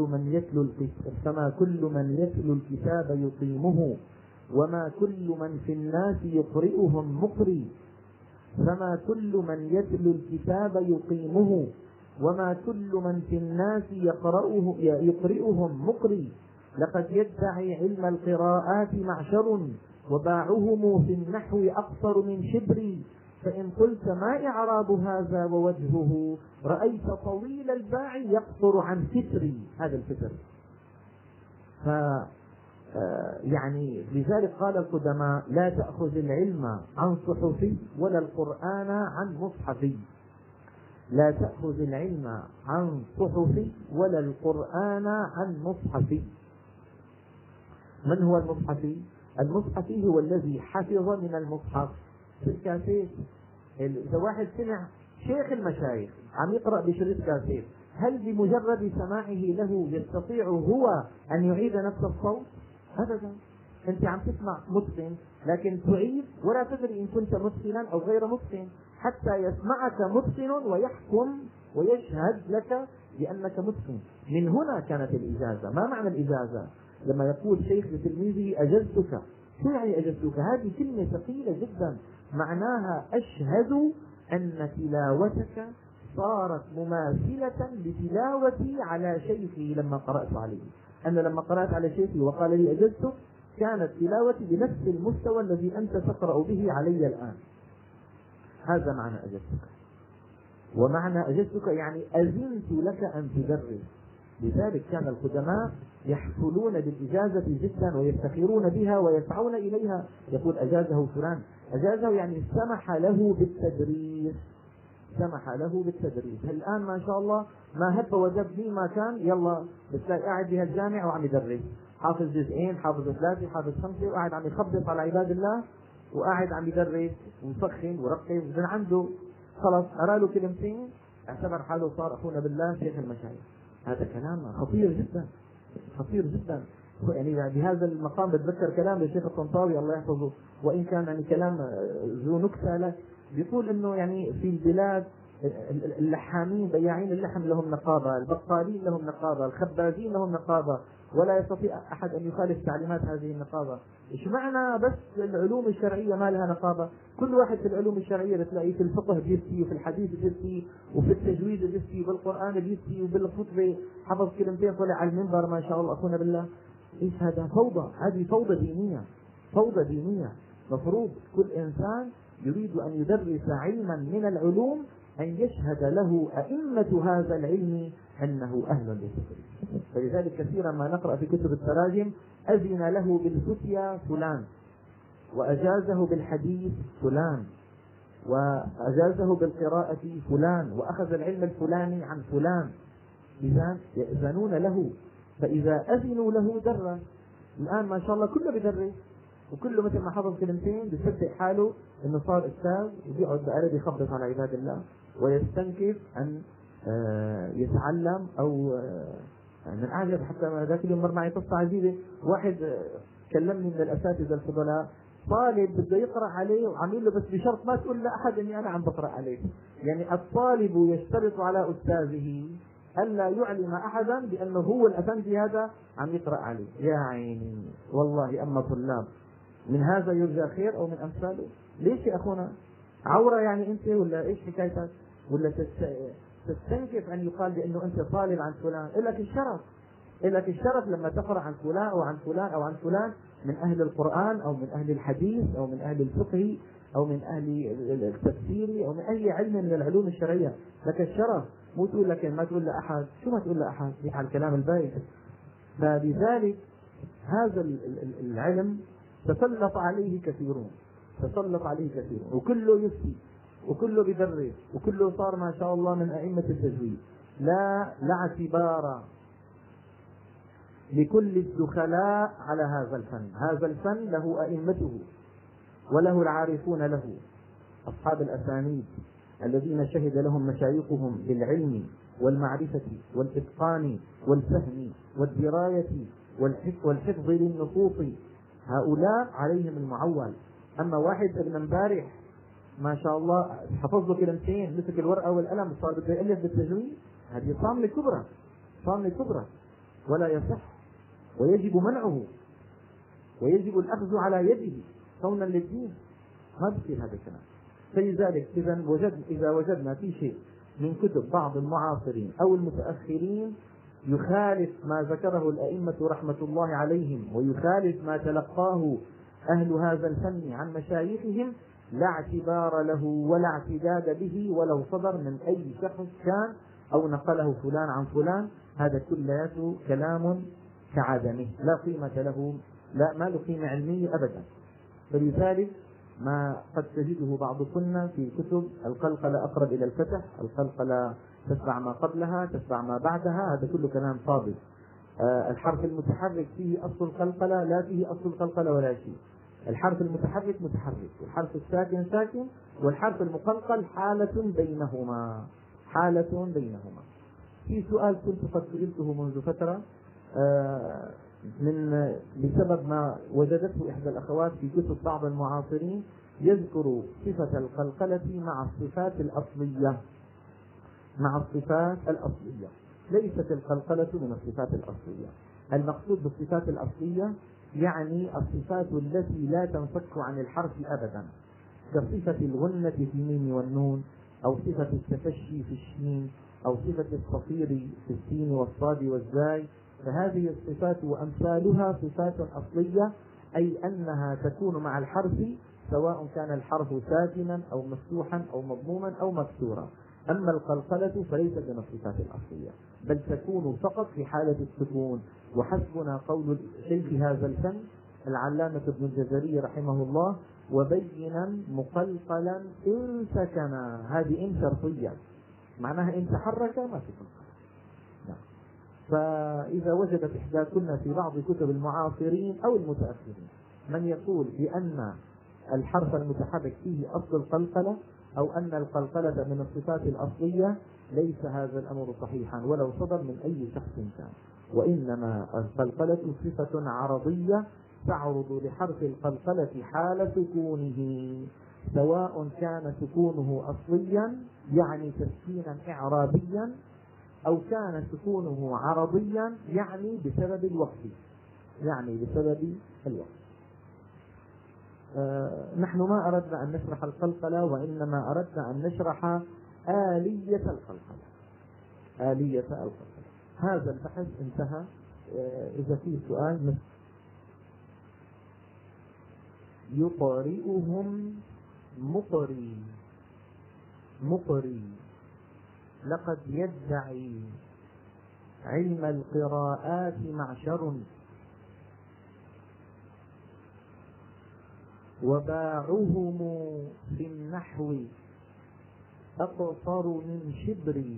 من يتلو الكتاب يقيمه، وما كل من في الناس يقرئهم مقري. فما كل من يتلو الكتاب يقيمه، وما كل من في الناس يقرئهم مقري. لقد يدعي علم القراءات معشر، وباعهم في النحو أقصر من شبري. فإن قلت ما إعراب هذا ووجهه، رأيت طويل الباع يقصر عن فتري. هذا الفتر. يعني لذلك قال القدماء: لا تأخذ العلم عن صحفي ولا القرآن عن مصحفي. لا تأخذ العلم عن صحفي ولا القرآن عن مصحفي. من هو المصحفي؟ المصحفي هو الذي حفظ من المصحف في الكاسيت. إذا واحد سمع شيخ المشايخ عم يقرأ بشريط كاسيت، هل بمجرد سماعه له يستطيع هو أن يعيد نفس الصوت؟ أبدا. أنت عم تسمع متقن، لكن تعيد ولا تدري إن كنت متقنا أو غير متقن، حتى يسمعك متقن ويحكم ويشهد لك بأنك متقن. من هنا كانت الإجازة. ما معنى الإجازة؟ لما يقول شيخ لتلميذه: أجزتك. شو يعني أجزتك؟ هذه كلمة ثقيلة جدا، معناها أشهد أن تلاوتك صارت مماثلة لتلاوتي على شيخي لما قرأت عليه. أنا لما قرأت على شيخي وقال لي أجزتك، كانت تلاوتي بنفس المستوى الذي أنت تقرأ به علي الآن. هذا معنى أجزتك. ومعنى أجزتك يعني أذنت لك أن تدرس. لذلك كان القدماء يحصلون بالإجازة جدا ويفتخرون بها ويسعون إليها. يقول: أجازه فلان. أجازه يعني سمح له بالتدريس. سمح له بالتدريس. الآن ما شاء الله ما هب وجب لي ما كان، يلا بتلاقي قاعد بهالجامع وعم يدرس، حافظ جزئين، حافظ ثلاثة، حافظ خمسة، وقاعد عم يخبط على عباد الله، وقاعد عم يدرس ومسخن ورقم من عنده. خلاص أرى له كلمتين اعتبر حاله صار أخونا بالله شيخ المشايخ. هذا كلام خطير جدا، خطير جدا. يعني بهذا المقام بتذكر كلام للشيخ الطنطاوي الله يحفظه، وإن كان يعني كلام ذو نكتة له. بيقول إنه يعني في البلاد اللحامين بياعين اللحم لهم نقابة، البقالين لهم نقابة، الخبازين لهم نقابة، ولا يستطيع أحد أن يخالف تعليمات هذه النقابة. إيش معنى بس العلوم الشرعية ما لها نقابة؟ كل واحد في العلوم الشرعية بتلاقيه في الفقه بيفتي، وفي الحديث بيفتي، وفي التجويد بيفتي، وبالقرآن بيفتي، وبالخطبة حفظ كلمتين طلع على المنبر ما شاء الله أخونا بالله. إيش هذا؟ فوضى. هذه فوضى دينية، فوضى دينية. مفروض كل إنسان يريد أن يدرس علما من العلوم أن يشهد له أئمة هذا العلم أنه أهل للتدريس. فلذلك كثيرا ما نقرأ في كتب التراجم: أذن له بالفتيا فلان، وأجازه بالحديث فلان، وأجازه بالقراءة فلان، وأخذ العلم الفلاني عن فلان. إذا يأذنون له، فإذا أذنوا له درس. الآن ما شاء الله كله بدرس، وكله مثل ما حفظ كلمتين بيصدق حاله انه صار استاذ، وبيقعد بقلب يخبط على عباد الله ويستنكف ان يتعلم. او من اعجب حتى ذاك اليوم مر معي قصه عجيبه. واحد كلمني من الاساتذه الفضلاء، طالب بده يقرا عليه وعامل له بس بشرط ما تقول لاحد اني انا عم بقرا عليه. يعني الطالب يشترط على استاذه ألا يعلم أحدا بأنه هو الأفندي هذا عم يقرأ عليه. يا عيني والله. أما طلاب من هذا يرجى خير أو من أمثاله؟ ليش يا أخونا؟ عورة يعني أنت، ولا إيش حكايتك؟ ولا تستنكف أن يقال بأنه أنت طالب عن فلان؟ إلك الشرف، إلك الشرف لما تقرأ عن فلان أو عن فلان أو عن فلان من أهل القرآن أو من أهل الحديث أو من أهل الفقه أو من أهل التفسير أو من أي علم من العلوم الشرعية. لك الشرف. مو تقول لك ما تقول لأحد. شو ما تقول لأحد؟ على الكلام البايخ. فلذلك هذا العلم تسلط عليه كثيرون، تسلط عليه كثيرون، وكله يفتي وكله بدرس وكله صار ما شاء الله من أئمة التجويد. لا اعتبار لكل الدخلاء على هذا الفن. هذا الفن له أئمته وله العارفون له، أصحاب الأسانيد الذين شهد لهم مشايخهم بالعلم والمعرفة والإتقان والفهم والدراية والحفظ للنصوص. هؤلاء عليهم المعول. أما واحد ابن امبارح ما شاء الله حفظ له كلمتين، مسك الورقة والقلم صار بده يألف بالتجويد، هذه طامة كبرى. صامت تدرك ولا يصح، ويجب منعه، ويجب الأخذ على يده كونا للدين. ما بصير هذا الكلام. فلذلك إذا وجدنا في شيء من كتب بعض المعاصرين أو المتأخرين يخالف ما ذكره الأئمة رحمة الله عليهم، ويخالف ما تلقاه أهل هذا الفن عن مشايخهم، لا اعتبار له ولا اعتداد به ولو صدر من أي شخص كان أو نقله فلان عن فلان. هذا كله كلام كعدمه، لا قيمة له، ما له قيمة علمية أبدا. فلذلك ما قد تجده بعضكن في كتب القلقلة أقرب إلى الفتح، القلقلة تتبع ما قبلها تتبع ما بعدها، هذا كله كلام فاضي. الحرف المتحرك فيه أصل القلقلة، لا فيه أصل القلقلة ولا شيء. الحرف المتحرك متحرك، والحرف الساكن ساكن، والحرف المقلقل حالة بينهما، حالة بينهما. في سؤال كنت قد سئلته منذ فترة بسبب ما وجدته إحدى الأخوات في كتب بعض المعاصرين يذكر صفة القلقلة مع الصفات الأصلية. مع الصفات الأصلية ليست القلقلة من الصفات الأصلية. المقصود بالصفات الأصلية يعني الصفات التي لا تنفك عن الحرف أبدا، كصفة الغنة في الميم والنون، أو صفة التفشي في الشين، أو صفة الصفير في السين والصاد والزاي. فهذه الصفات وأمثالها صفات أصلية، أي أنها تكون مع الحرف سواء كان الحرف ساكنا أو مفتوحا أو مضموما أو مكسورا. أما القلقلة فليست من الصفات الأصلية، بل تكون فقط في حالة السكون. وحسبنا قول شيخ هذا الفن العلامة ابن الجزري رحمه الله: وبينا مقلقلا إن سكنا. هذه إن شرطية، معناها إن تحرك ما في قلقلة. فإذا وجدت إحداكن في بعض كتب المعاصرين أو المتأخرين من يقول بأن الحرف المتحرك فيه أصل القلقلة، أو أن القلقلة من الصفات الأصلية، ليس هذا الأمر صحيحا ولو صدر من أي شخص كان. وإنما القلقلة صفة عرضية تعرض لحرف القلقلة حال سكونه، سواء كان سكونه أصليا يعني تسكينا إعرابيا، أو كان سكونه عرضيا يعني بسبب الوقف، يعني بسبب الوقف. نحن ما أردنا أن نشرح القلقلة، وإنما أردنا أن نشرح آلية القلقلة. آلية القلقلة. هذا البحث انتهى. إذا في سؤال يقرئهم مقري لقد يدعي علم القراءات معشر، وباعهم في النحو أقصر من شبري.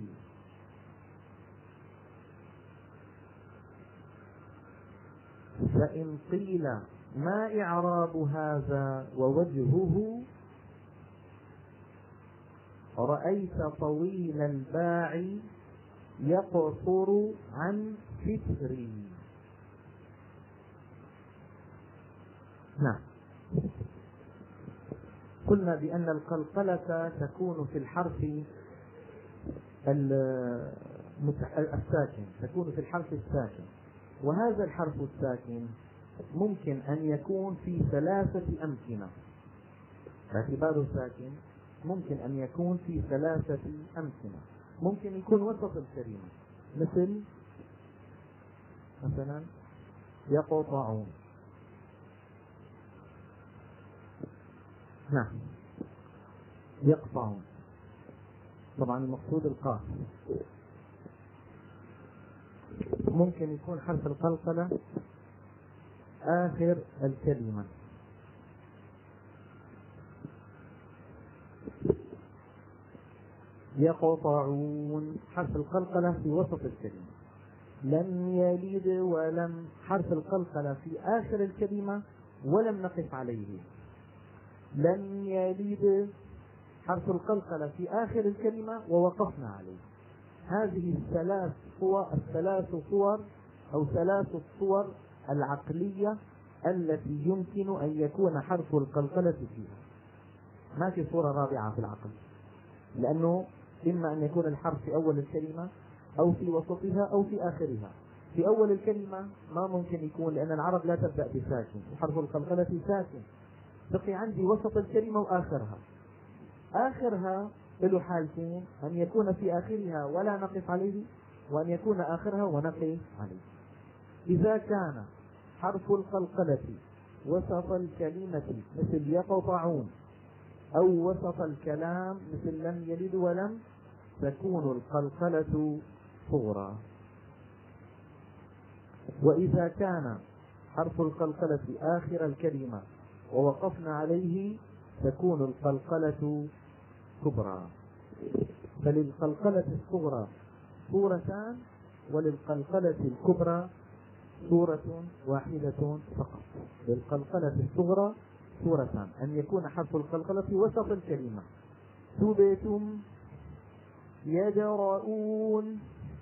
فإن قيل ما إعراب هذا ووجهه، رأيت طويل الباع يقصر عن ستري. نعم، قلنا بأن القلقلة تكون في الحرف الساكن، تكون في الحرف الساكن، وهذا الحرف الساكن ممكن أن يكون في 3 أمكنة. باعتباره ساكن ممكن أن يكون في 3 أمكنة. ممكن يكون وسط الكلمة، مثلا يقطعون. نعم، يقطعون، طبعا المقصود القاف. ممكن يكون حرف القلقلة آخر الكلمة، يقطعون حرف القلقلة في وسط الكلمة. لم يلد ولم، حرف القلقلة في آخر الكلمة ولم نقف عليه. لم يلد حرف القلقلة في آخر الكلمة ووقفنا عليه. هذه الثلاث صور أو 3 الصور العقلية التي يمكن أن يكون حرف القلقلة فيها. ما في صورة رابعة في العقل، لأنه إما أن يكون الحرف في أول الكلمة، أو في وسطها أو في آخرها. في أول الكلمة ما ممكن يكون، لأن العرب لا تبدأ بساكن، وحرف القلقلة ساكن. بقي عندي وسط الكلمة وآخرها. آخرها له حالتين: أن يكون في آخرها ولا نقف عليه، وأن يكون آخرها ونقف عليه. إذا كان حرف القلقلة وسط الكلمة مثل يقطعون، أو وسط الكلام مثل لم يلد ولم، تكون القلقلة صغرى. وإذا كان حرف القلقلة آخر الكلمة ووقفنا عليه، تكون القلقلة كبرى. فللقلقلة الصغرى صورتان، وللقلقلة الكبرى صورة واحدة فقط. للقلقلة الصغرى صورتان: أن يكون حرف القلقلة وسط الكلمة، تبتم، يجرؤون،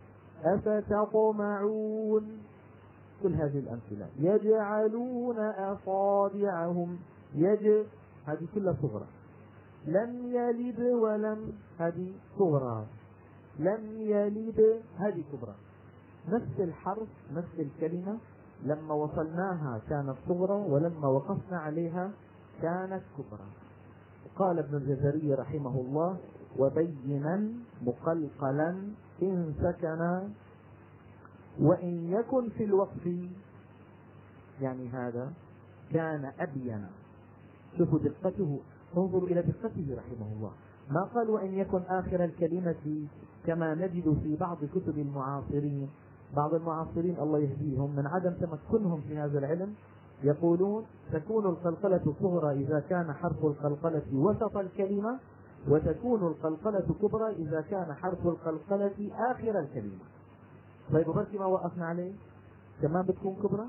أفتطمعون، كل هذه الأمثلة. يجعلون أصابعهم، هذه كلها صغرى. لم يلد ولم، هذه صغرى. لم يلد، هذه كبرى. نفس الحرف نفس الكلمة، لما وصلناها كانت صغرى، ولما وقفنا عليها كانت كبرى. قال ابن الجزري رحمه الله: وبينا مقلقلا إن سكن، وإن يكن في الوقف، يعني هذا كان أبين. شوفوا دقته، انظروا إلى دقته رحمه الله. ما قال وإن يكن آخر الكلمة كما نجد في بعض كتب المعاصرين. بعض المعاصرين الله يهديهم من عدم تمكنهم في هذا العلم يقولون تكون القلقلة صغرى إذا كان حرف القلقلة وسط الكلمة، وتكون القلقلة كبرى إذا كان حرف القلقلة آخر الكلمة. طيب بركي ما وقفنا عليه كمان بتكون كبرى.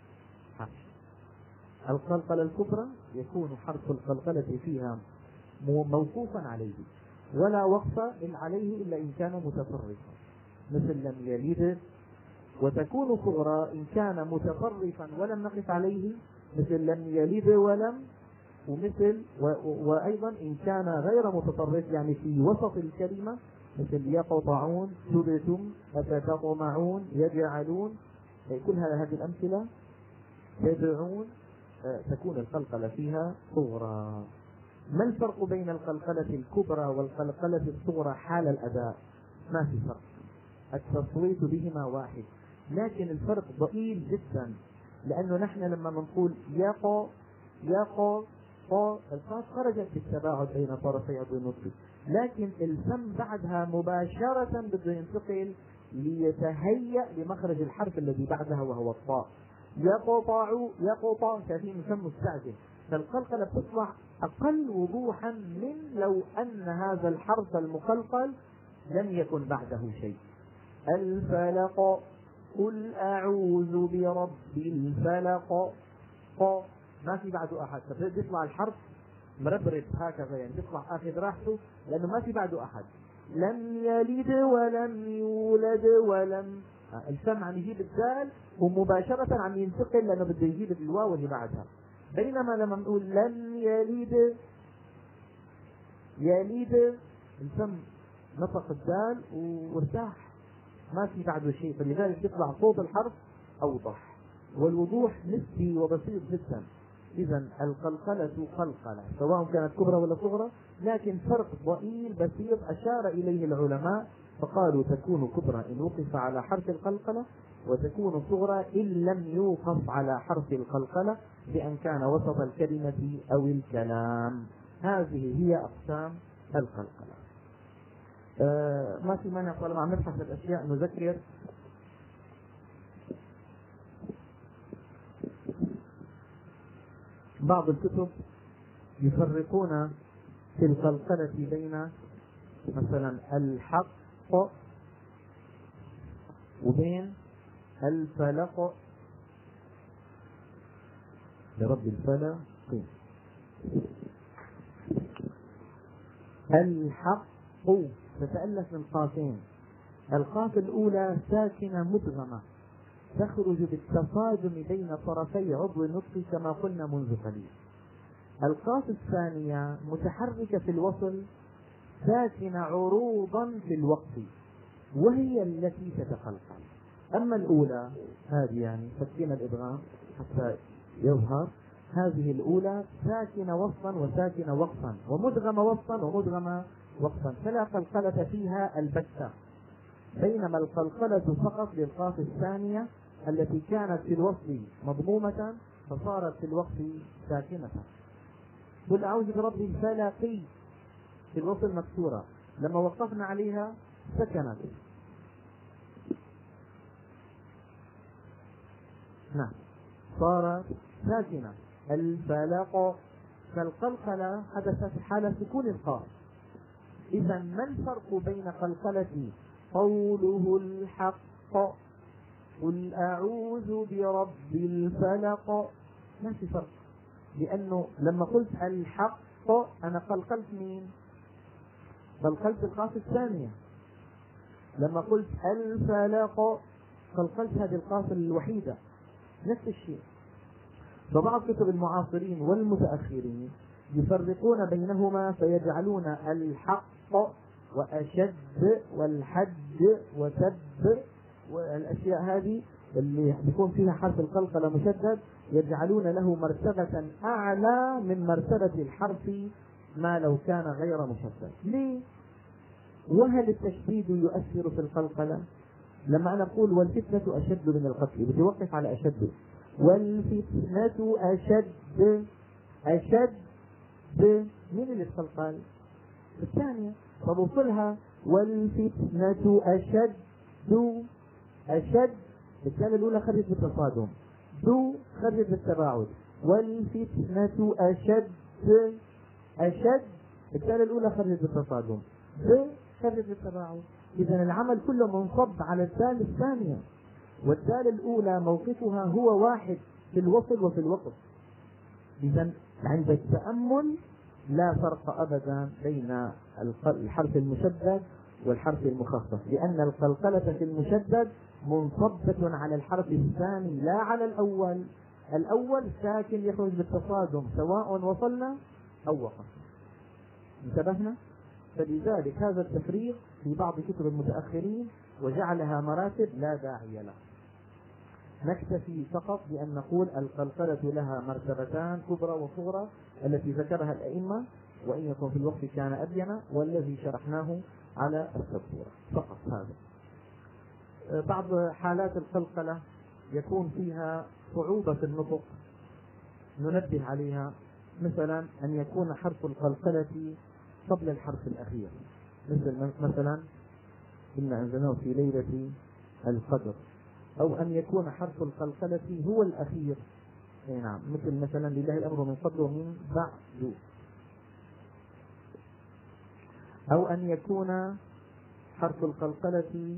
القلقلة الكبرى يكون حرف القلقلة فيها موقوفا عليه، ولا وقف عليه إلا إن كان متطرفا، مثل لم يلد. وتكون صغرى إن كان متطرفا ولم نقف عليه، مثل لم يلد ولم، ومثل وأيضا إن كان غير متطرف، يعني في وسط الكلمة، مثل يقطعون، تبتم، أفتطمعون، يجعلون، كل هذه الأمثلة يدعون، تكون القلقلة فيها صغرى. ما الفرق بين القلقلة الكبرى والقلقلة الصغرى حال الأداء؟ ما في فرق، التصويت بهما واحد، لكن الفرق ضئيل جدا. لأنه نحن لما نقول يقو قو، القاف خرجت بالتباعد بين طرفي عضو النطق، لكن الفم بعدها مباشرة بده ينتقل ليتهيأ لمخرج الحرف الذي بعدها وهو الطاء. يقطع شايفين الفم مستعجل، فالقلقلة بتطلع أقل وضوحا من لو أن هذا الحرف المقلقل لم يكن بعده شيء. الفلق، قل أعوذ برب الفلق، ما في بعده أحد، فبيطلع الحرف مربرب هكذا، يعني بيطلع أخذ راحته لأنه ما في بعده أحد. لم يلد ولم يولد ولم، الفم عم يجيب الدال ومباشرة عم ينتقل لأنه بده يجيب الواو اللي بعدها. بينما لما نقول لم يلد الفم نطق الدال وارتاح، ما في بعده شيء، فلذلك يطلع صوت الحرف أوضح، والوضوح نسبي وبسيط جدا. إذا القلقلة قلقلة سواء كانت كبرى ولا صغرى، لكن فرق ضئيل بسيط أشار إليه العلماء فقالوا تكون كبرى إن وقف على حرف القلقلة، وتكون صغرى إن لم يوقف على حرف القلقلة بأن كان وسط الكلمة أو الكلام. هذه هي أقسام القلقلة. ما في مانع طالما عم نبحث الأشياء نذكر بعض الكتب يفرقون في القلقلة بين مثلا الحق وبين الفلق لرب الفلق. الحق تتألف من قافين، القاف الأولى ساكنة مدغمة تخرج بالتصادم بين طرفي عضو النطق كما قلنا منذ قليل. القاف الثانية متحركة في الوصل ساكنة عروضا في الوقف، وهي التي تتقلقل. أما الأولى هذه يعني فكينا الإدغام حتى يظهر، هذه الأولى ساكنة وصلا وساكنة وقفا ومدغمة وصلا ومدغمة وقفا، فلا قلقلة فيها البتة، بينما القلقلة فقط للقاف الثانية التي كانت في الوصل مضمومة فصارت في الوقف ساكنة. قل أعوذ برب الفلق في الوصل مكسورة، لما وقفنا عليها سكنت. نعم صارت ساكنة. الفلق، فالقلقلة حدثت حال سكون القاف. إذا ما الفرق بين قلقلة قوله الحق قل أعوذ برب الفلق؟ ما في فرق، لأنه لما قلت الحق أنا قلقلت مين؟ قلقلت القاف الثانية. لما قلت الفلق قلقلت هذه القاف الوحيدة. نفس الشيء. فبعض كتب المعاصرين والمتأخرين يفرقون بينهما فيجعلون الحق وأشد والحج وسب والأشياء هذه اللي بيكون فيها حرف القلقلة مشدد يجعلون له مرتبة أعلى من مرتبة الحرف ما لو كان غير مشدد. ليه؟ وهل التشديد يؤثر في القلقلة؟ لما أنا أقول والفتنة أشد من القتل بتوقف على أشد. والفتنة أشد مين اللي تقلقل؟ الثانية. فبوصلها والفتنة أشد الثانية الأولى خرجت بالتصادم، خرجت بالتباعد. والفتنة أشد الثانية الأولى خرجت بالتصادم، خرجت بالتباعد. إذا العمل كله منصب على الدال الثانية، والدال الأولى موقفها هو واحد في الوصل وفي الوقف. إذا عند التأمل لا فرق أبدا بين الحرف المشدد والحرف المخفف، لأن القلقلة في المشدد منصبة على الحرف الثاني لا على الأول. الأول ساكن يخرج بالتصادم سواء وصلنا أو وقفنا. انتبهنا؟ فلذلك هذا التفريق في بعض كتب المتأخرين وجعلها مراتب لا داعي لها. نكتفي فقط بأن نقول القلقلة لها مرتبتان كبرى وصغرى التي ذكرها الأئمة، وإن يكون في الوقت كان أبين، والذي شرحناه على السبورة فقط. هذا بعض حالات القلقلة يكون فيها صعوبة في النطق ننبه عليها، مثلا أن يكون حرف القلقلة قبل الحرف الأخير، مثلا إن أنزلناه في ليلة القدر، أو أن يكون حرف القلقلة هو الأخير. نعم، مثلا لله الأمر من قبل ومن بعد، أو أن يكون حرف القلقلة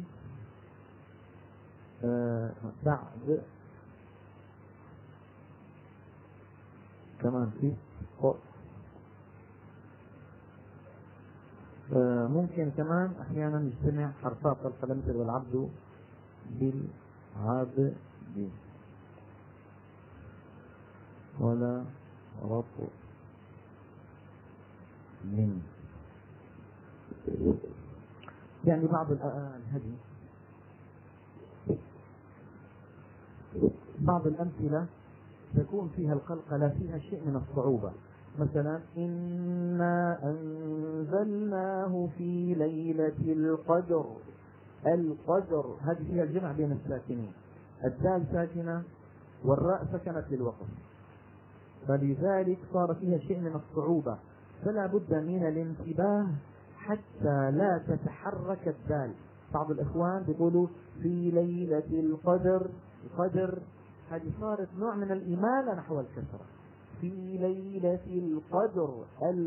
بعد كمان في ممكن كمان أحيانا يجتمع حرفات القلقلة مثل والعبد بالعبد ولا رب من، يعني بعض الهدي بعض الأمثلة تكون فيها القلقلة فيها شيء من الصعوبة، مثلا إنا أنزلناه في ليلة القدر. القدر هذه فيها الجمع بين الساكنين، الدال ساكنة والراء سكنت للوقف، فلذلك صار فيها شيء من الصعوبة، فلا بد من الانتباه حتى لا تتحرك الدال. بعض الإخوان بيقولوا في ليلة القدر، القدر هذه صارت نوع من الإمالة نحو الكسرة. في ليلة القدر،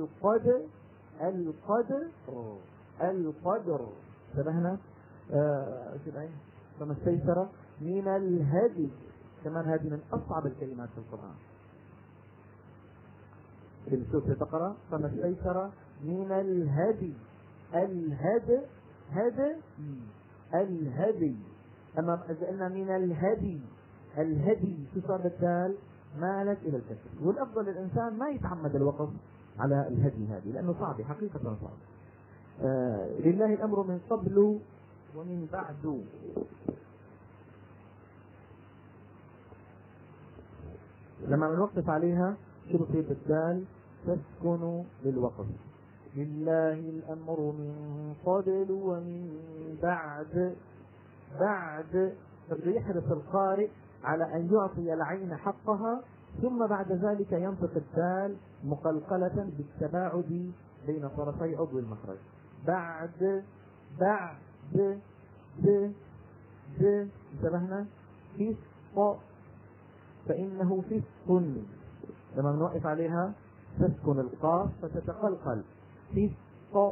القدر انتبهنا؟ فما استيسر من الهدي، كمان هذه من أصعب الكلمات في القرآن. في سورة البقرة فما استيسر من الهدي، الهدي. أما إذا قلنا من الهدي تصار الدال مالت إلى الكسر، والأفضل الإنسان ما يتعمد الوقف على الهدي هذه لأنه صعب، حقيقة صعب. لله الأمر من قبل ومن بعد. لما نوقف عليها شو بصير بالدال؟ تسكن للوقف. لله الأمر من قبل ومن بعد. بعد بده يحرص القارئ على أن يعطي العين حقها، ثم بعد ذلك ينطق الدال مقلقلة بالتباعد بين طرفي عضو المخرج. بعد بعد د د. انتبهنا؟ فسق، فإنه فسق. لما نوقف عليها تسكن القاف فتتقلقل. فسق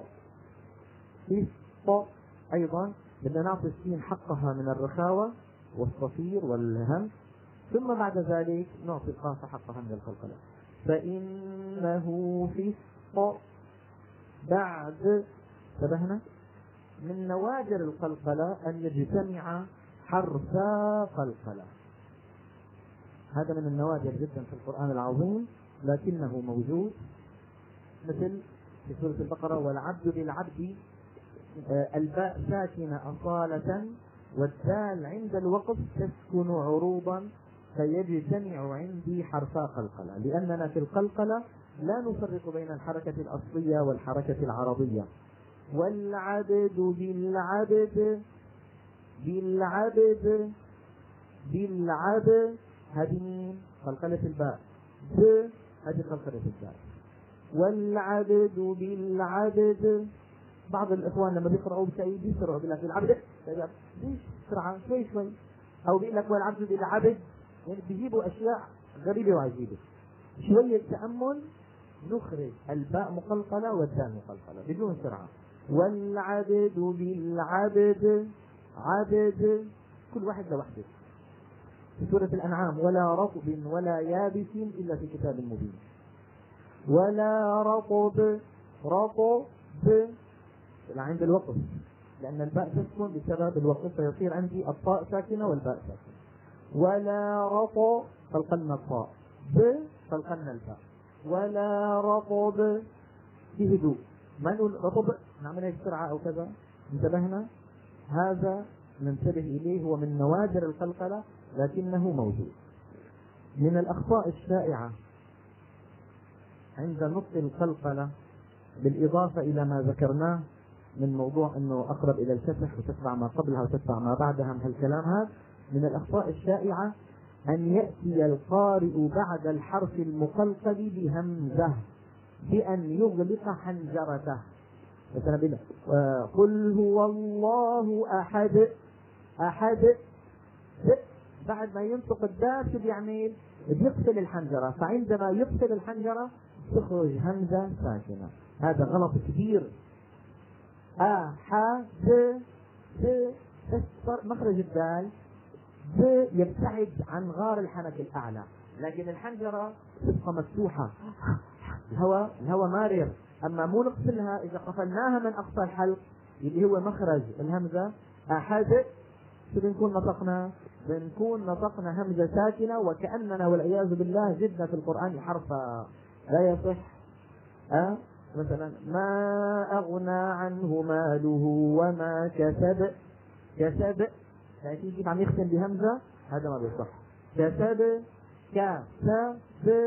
فسق. أيضا بدنا نعطي السين حقها من الرخاوة والصفير والهم، ثم بعد ذلك نعطي القاف حقها من القلقلة. فإنه فسق. بعد. انتبهنا؟ من نوادر القلقلة أن يجتمع حرفا قلقلة. هذا من النوادر جدا في القرآن العظيم، لكنه موجود، مثل في سورة البقرة: والعبد للعبد الباء ساكنة أصالة، والدال عند الوقف تسكن عروضا، فيجتمع عندي حرفا قلقلة، لأننا في القلقلة لا نفرق بين الحركة الأصلية والحركة العرضية. والعبد بالعبد بالعبد بالعبد، هذه قلقلة الباء. هذه قلقلة الدال. والعبد بالعبد. بعض الإخوان لما بيقرأوا بشيء بيسرعوا، بيقول لك العبد بسرعة شوي شوي، أو بيقول لك والعبد بالعبد، يعني بيجيبوا أشياء غريبة وعجيبة. شوية تأمل نخرج الباء مقلقلة والدال مقلقلة بدون سرعة. والعبد بالعبد عبد، كل واحد لوحده. في سورة الأنعام: ولا رطب ولا يابس إلا في كتاب مبين. ولا رطب رطب عند الوقف، لأن الباء تسكن بسبب الوقف، فيصير عندي الطاء ساكنة والباء ساكنة. ولا رطب قلقلنا الطاء، قلقلنا الباء. ولا رطب في هدوء، ما نقول رطب نعملها بسرعة أو كذا. انتبهنا؟ هذا ننتبه إليه، هو من نوادر القلقلة لكنه موجود. من الأخطاء الشائعة عند نطق القلقلة، بالإضافة إلى ما ذكرناه من موضوع أنه أقرب إلى الفتح وتتبع ما قبلها وتتبع ما بعدها من هالكلام هذا، من الأخطاء الشائعة أن يأتي القارئ بعد الحرف المقلقل بهمزة بأن يغلق حنجرته. مثلا قل هو الله أحد أحد، بعد ما ينطق الدال شو بيعمل؟ بيقفل الحنجرة، فعندما يقفل الحنجرة تخرج همزة ساكنة. هذا غلط كبير. أحد مخرج الدال يبتعد عن غار الحنك الأعلى، لكن الحنجرة تبقى مفتوحة، الهواء مارر. أما مو نقفلها، إذا قفلناها من أقصى الحلق اللي هو مخرج الهمزة أحد، شو بنكون نطقنا؟ بنكون نطقنا همزة ساكنة، وكأننا والعياذ بالله جدنا في القرآن حرفا لا يصح. مثلا: ما أغنى عنه ماله وما كسب. كسب يعني يجيب عم يختم بهمزة، هذا ما بيصح. كسب كسب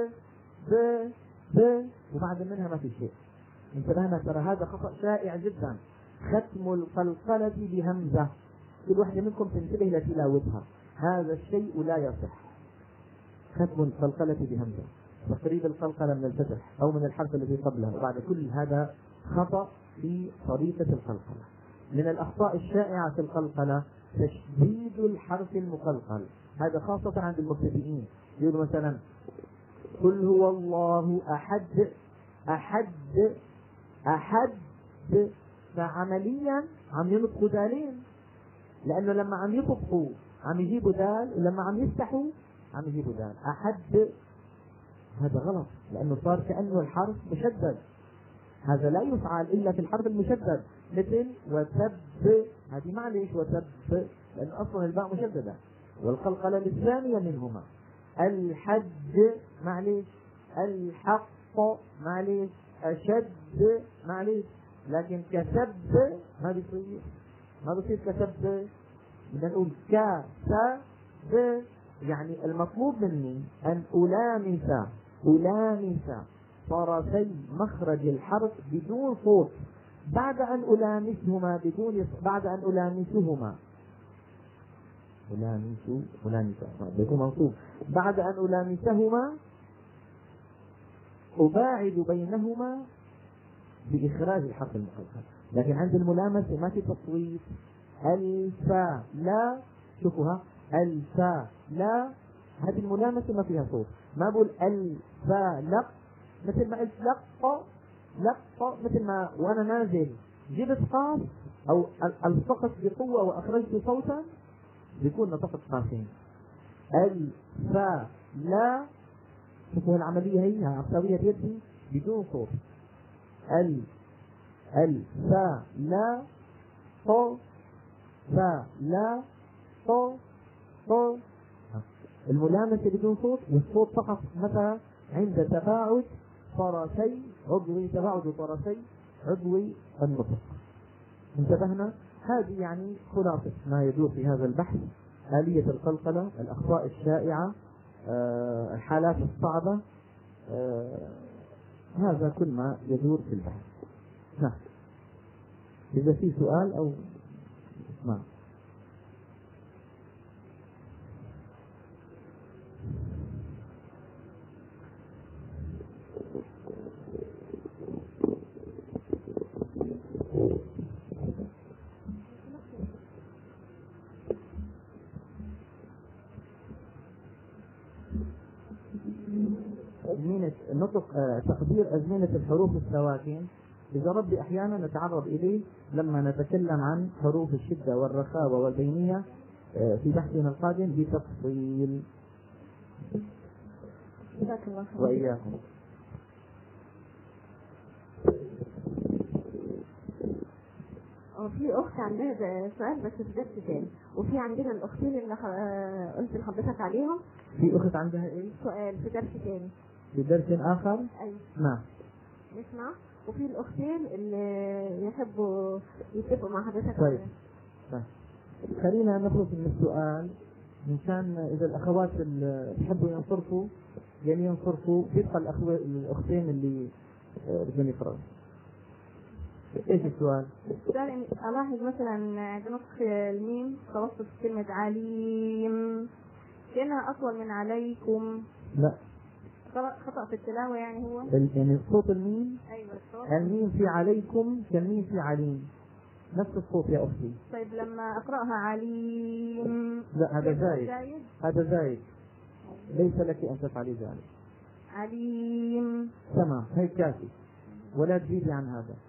ب وبعد منها ما في شيء. انتبهنا؟ ترى هذا خطأ شائع جدا، ختم القلقلة بهمزة. كل واحدة منكم تنتبه لتلاوتها، هذا الشيء لا يصح. ختم القلقلة بهمزة، تقريب القلقلة من الفتح أو من الحرف الذي قبله، وبعد كل هذا خطأ في طريقة القلقلة. من الأخطاء الشائعة في القلقلة تشديد الحرف المقلقل، هذا خاصة عند المبتدئين. يقولوا مثلا: قل هو الله أحد أحد أحد، فعمليا عم ينطقوا دالين، لأنه لما عم يطبقوا عم يجيبوا دال، ولما عم يفتحوا عم يجيبوا دال. أحد هذا غلط، لأنه صار كأنه الحرف مشدد، هذا لا يفعل إلا في الحرف المشدد، مثل وتب، هذه معليش وتب، لأن أصلا الباء مشددة. والقلقلة الثانية منهما الحد معليش، الحق معليش، أشد معليش، لكن كسب ما بيصير. ما بصير كسب. بدنا نقول كسب، يعني المطلوب مني أن ألامس طرفي مخرج الحرف بدون صوت. بعد أن ألامسهما بيكون منصوب. بعد أن ألامسهما أباعد بينهما بإخراج الحرف المقلقل. لكن عند الملامسة ما في تصويت. الفا لا، شوفوها، الفا لا، هذه الملامسة ما فيها صوت. ما بقول الفا لق مثل ما قلت لق مثل ما وانا نازل جبت قاف او التقط بقوة واخرجت صوتا بيكون نطقت قافين. الفا لا، شوفوا العملية هي عصبية يدي بدون صوت. الفا لا طو فا لا طو طو. الملامسة بدون صوت، والصوت فقط مثلا عند تباعد طرفي عضوي النطق. انتبهنا؟ هذه يعني خلاصة ما يدور في هذا البحث: آلية القلقلة، الأخطاء الشائعة، الحالات الصعبة، هذا كل ما يدور في البحث. نعم. إذا في سؤال أو نعم. أزمنة النطق، تقدير أزمنة الحروف السواكن إذا ربي أحيانا نتعرض إليه لما نتكلم عن حروف الشدة والرخاوة والبينية في بحثنا القادم بتفصيل. جزاك الله خير. وإياكم. في أخت عندها سؤال بس في درس تاني، وفي عندنا الأختين اللي قلت لحضرتك عليهم. في أخت عندها إيه؟ سؤال في درس تاني. في درس آخر؟ أيوة. نعم. نسمع. وفي الأختين اللي يحبوا يتفقوا مع حضرتك. طيب. خلينا نخلص من السؤال مشان إذا الأخوات اللي يحبوا ينصرفوا يعني ينصرفوا، يبقى الأختين اللي بدهم يقرأوا. ايش السؤال؟ السؤال الاحظ مثلا عند نطق الميم توسط كلمة عليم كأنها اطول من عليكم. لا، خطأ في التلاوة يعني. هو يعني صوت الميم. ايوه الصوت. الميم في عليكم كالميم في عليم، نفس الصوت يا اختي. طيب لما اقرأها عليم. لا هذا زايد. هذا زايد، ليس لك ان تفعلي ذلك. عليم. تمام، هيك كافي ولا تزيدي عن هذا.